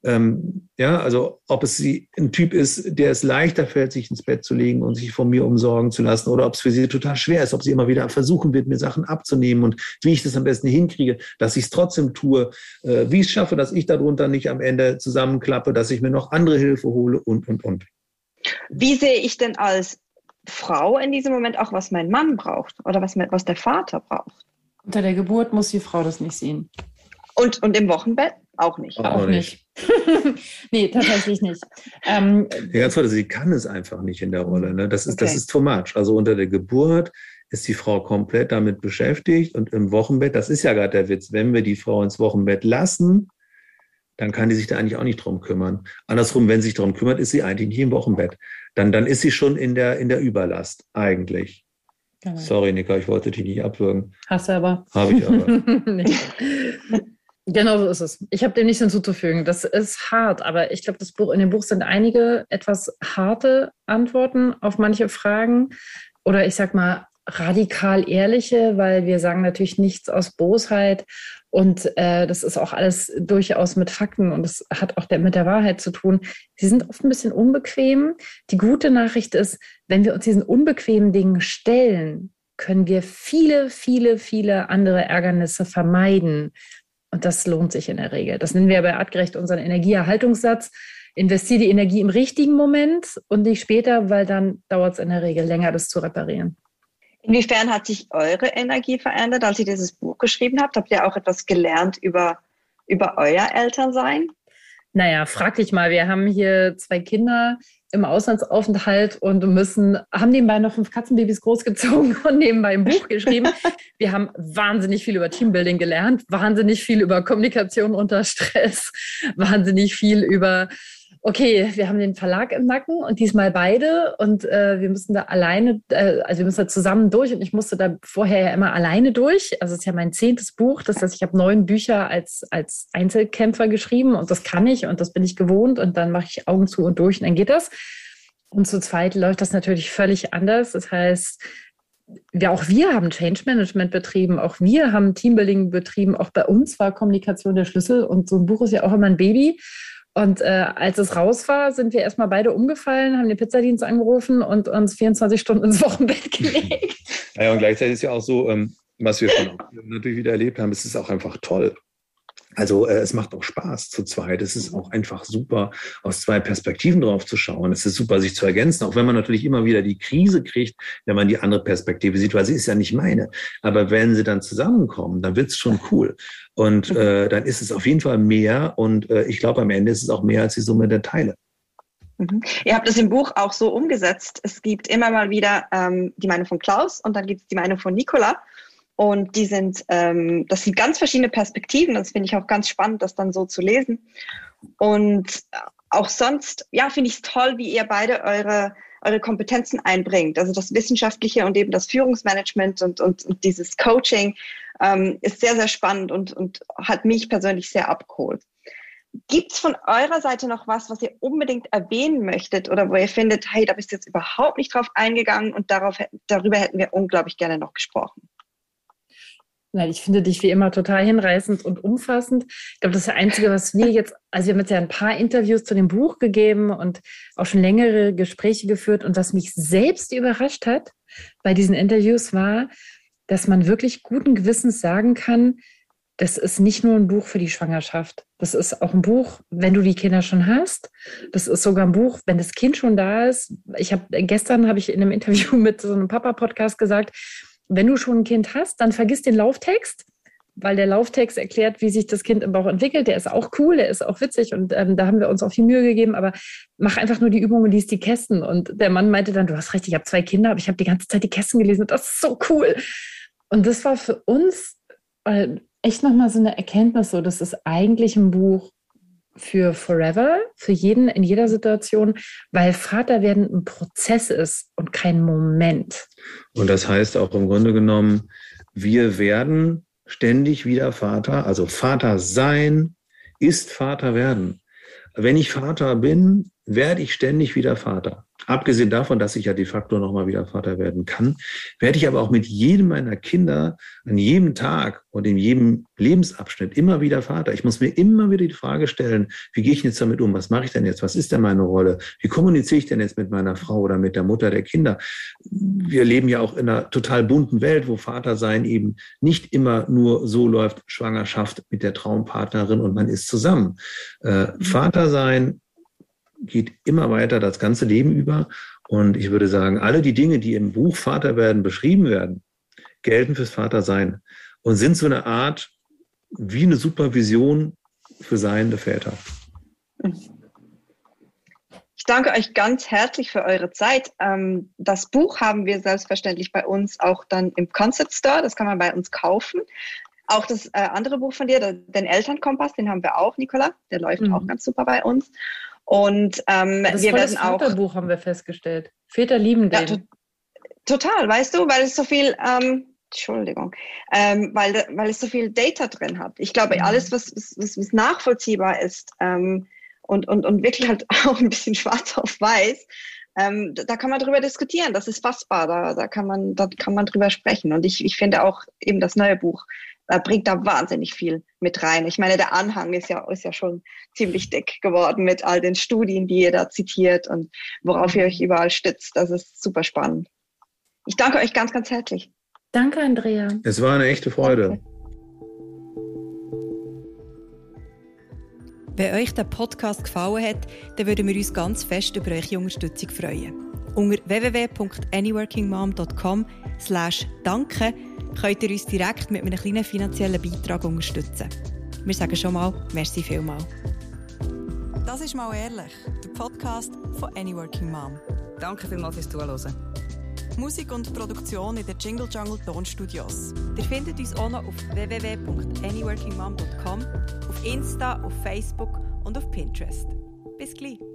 also ob es ein Typ ist, der es leichter fällt, sich ins Bett zu legen und sich von mir umsorgen zu lassen, oder ob es für sie total schwer ist, ob sie immer wieder versuchen wird, mir Sachen abzunehmen und wie ich das am besten hinkriege, dass ich es trotzdem tue, wie ich es schaffe, dass ich darunter nicht am Ende zusammenklappe, dass ich mir noch andere Hilfe hole und. Wie sehe ich denn als Frau in diesem Moment auch, was mein Mann braucht oder was der Vater braucht? Unter der Geburt muss die Frau das nicht sehen. Und im Wochenbett auch nicht. Auch nicht. Nee, tatsächlich nicht. Ganz toll, sie kann es einfach nicht in der Rolle. Ne? Das ist too much. Also unter der Geburt ist die Frau komplett damit beschäftigt und im Wochenbett, das ist ja gerade der Witz, wenn wir die Frau ins Wochenbett lassen, dann kann die sich da eigentlich auch nicht drum kümmern. Andersrum, wenn sie sich darum kümmert, ist sie eigentlich nicht im Wochenbett. Dann ist sie schon in der Überlast eigentlich. Genau. Sorry, Nika, ich wollte dich nicht abwürgen. Hast du aber. Habe ich aber. Nee. Genau so ist es. Ich habe dem nichts hinzuzufügen. Das ist hart, aber ich glaube, in dem Buch sind einige etwas harte Antworten auf manche Fragen oder ich sag mal radikal ehrliche, weil wir sagen natürlich nichts aus Bosheit und das ist auch alles durchaus mit Fakten und das hat auch mit der Wahrheit zu tun. Sie sind oft ein bisschen unbequem. Die gute Nachricht ist, wenn wir uns diesen unbequemen Dingen stellen, können wir viele, viele, viele andere Ärgernisse vermeiden. Und das lohnt sich in der Regel. Das nennen wir bei Artgerecht unseren Energieerhaltungssatz. Investiere die Energie im richtigen Moment und nicht später, weil dann dauert es in der Regel länger, das zu reparieren. Inwiefern hat sich eure Energie verändert, als ihr dieses Buch geschrieben habt? Habt ihr auch etwas gelernt über euer Elternsein? Naja, frag dich mal. Wir haben hier 2 Kinder im Auslandsaufenthalt und haben nebenbei noch 5 Katzenbabys großgezogen und nebenbei ein Buch geschrieben. Wir haben wahnsinnig viel über Teambuilding gelernt, wahnsinnig viel über Kommunikation unter Stress, wahnsinnig viel über, okay, wir haben den Verlag im Nacken und diesmal beide und wir müssen da alleine, wir müssen da zusammen durch und ich musste da vorher ja immer alleine durch. Also es ist ja mein 10. Buch, das heißt, ich habe 9 Bücher als Einzelkämpfer geschrieben und das kann ich und das bin ich gewohnt und dann mache ich Augen zu und durch und dann geht das. Und zu zweit läuft das natürlich völlig anders. Das heißt, auch wir haben Change Management betrieben, auch wir haben Teambuilding betrieben, auch bei uns war Kommunikation der Schlüssel und so ein Buch ist ja auch immer ein Baby. Und als es raus war, sind wir erstmal beide umgefallen, haben den Pizzadienst angerufen und uns 24 Stunden ins Wochenbett gelegt. Ja, und gleichzeitig ist ja auch so, was wir schon natürlich wieder erlebt haben, es ist auch einfach toll. Also es macht auch Spaß zu zweit. Es ist auch einfach super, aus 2 Perspektiven drauf zu schauen. Es ist super, sich zu ergänzen, auch wenn man natürlich immer wieder die Krise kriegt, wenn man die andere Perspektive sieht, weil sie ist ja nicht meine. Aber wenn sie dann zusammenkommen, dann wird's schon cool. Und dann ist es auf jeden Fall mehr. Und ich glaube, am Ende ist es auch mehr als die Summe der Teile. Mhm. Ihr habt das im Buch auch so umgesetzt. Es gibt immer mal wieder die Meinung von Klaus und dann gibt es die Meinung von Nicola. Und das sind ganz verschiedene Perspektiven. Das finde ich auch ganz spannend, das dann so zu lesen. Und auch sonst, ja, finde ich es toll, wie ihr beide eure Kompetenzen einbringt. Also das Wissenschaftliche und eben das Führungsmanagement und dieses Coaching ist sehr, sehr spannend und hat mich persönlich sehr abgeholt. Gibt es von eurer Seite noch was ihr unbedingt erwähnen möchtet oder wo ihr findet, hey, da bist du jetzt überhaupt nicht drauf eingegangen und darüber hätten wir unglaublich gerne noch gesprochen? Ich finde dich wie immer total hinreißend und umfassend. Ich glaube, das ist das Einzige, was wir jetzt, also wir haben jetzt ja ein paar Interviews zu dem Buch gegeben und auch schon längere Gespräche geführt. Und was mich selbst überrascht hat bei diesen Interviews war, dass man wirklich guten Gewissens sagen kann, das ist nicht nur ein Buch für die Schwangerschaft. Das ist auch ein Buch, wenn du die Kinder schon hast. Das ist sogar ein Buch, wenn das Kind schon da ist. Gestern habe ich in einem Interview mit so einem Papa-Podcast gesagt, wenn du schon ein Kind hast, dann vergiss den Lauftext, weil der Lauftext erklärt, wie sich das Kind im Bauch entwickelt. Der ist auch cool, der ist auch witzig und da haben wir uns auch viel Mühe gegeben, aber mach einfach nur die Übung und lies die Kästen. Und der Mann meinte dann, du hast recht, ich habe 2 Kinder, aber ich habe die ganze Zeit die Kästen gelesen und das ist so cool. Und das war für uns echt nochmal so eine Erkenntnis, so, das ist eigentlich ein Buch für forever, für jeden in jeder Situation, weil Vaterwerden ein Prozess ist und kein Moment. Und das heißt auch im Grunde genommen, wir werden ständig wieder Vater, also Vater sein ist Vater werden. Wenn ich Vater bin, werde ich ständig wieder Vater. Abgesehen davon, dass ich ja de facto nochmal wieder Vater werden kann, werde ich aber auch mit jedem meiner Kinder an jedem Tag und in jedem Lebensabschnitt immer wieder Vater. Ich muss mir immer wieder die Frage stellen, wie gehe ich jetzt damit um? Was mache ich denn jetzt? Was ist denn meine Rolle? Wie kommuniziere ich denn jetzt mit meiner Frau oder mit der Mutter der Kinder? Wir leben ja auch in einer total bunten Welt, wo Vatersein eben nicht immer nur so läuft, Schwangerschaft mit der Traumpartnerin und man ist zusammen. Vatersein geht immer weiter das ganze Leben über. Und ich würde sagen, alle die Dinge, die im Buch Vaterwerden beschrieben werden, gelten fürs Vatersein und sind so eine Art wie eine Supervision für seiende Väter. Ich danke euch ganz herzlich für eure Zeit. Das Buch haben wir selbstverständlich bei uns auch dann im Concept Store. Das kann man bei uns kaufen. Auch das andere Buch von dir, den Elternkompass, den haben wir auch, Nicola. Der läuft auch ganz super bei uns. Und wir werden auch. Das Vaterbuch haben wir festgestellt. Väter lieben den. Ja, total, weißt du, weil es so viel, weil es so viel Data drin hat. Ich glaube, alles, was nachvollziehbar ist und wirklich halt auch ein bisschen schwarz auf weiß, da kann man drüber diskutieren. Das ist fassbar. Da kann man drüber sprechen. Und ich finde auch eben das neue Buch bringt da wahnsinnig viel mit rein. Ich meine, der Anhang ist ja schon ziemlich dick geworden mit all den Studien, die ihr da zitiert und worauf ihr euch überall stützt. Das ist super spannend. Ich danke euch ganz, ganz herzlich. Danke, Andrea. Es war eine echte Freude. Danke. Wenn euch der Podcast gefallen hat, dann würden wir uns ganz fest über eure Unterstützung freuen. Unter www.anyworkingmom.com/danke könnt ihr uns direkt mit einem kleinen finanziellen Beitrag unterstützen. Wir sagen schon mal, merci vielmals. Das ist «Mal ehrlich», der Podcast von Anyworking Mom. Danke vielmals fürs Zuhören. Musik und Produktion in den Jingle Jungle Tonstudios. Ihr findet uns auch noch auf www.anyworkingmom.com, auf Insta, auf Facebook und auf Pinterest. Bis gleich.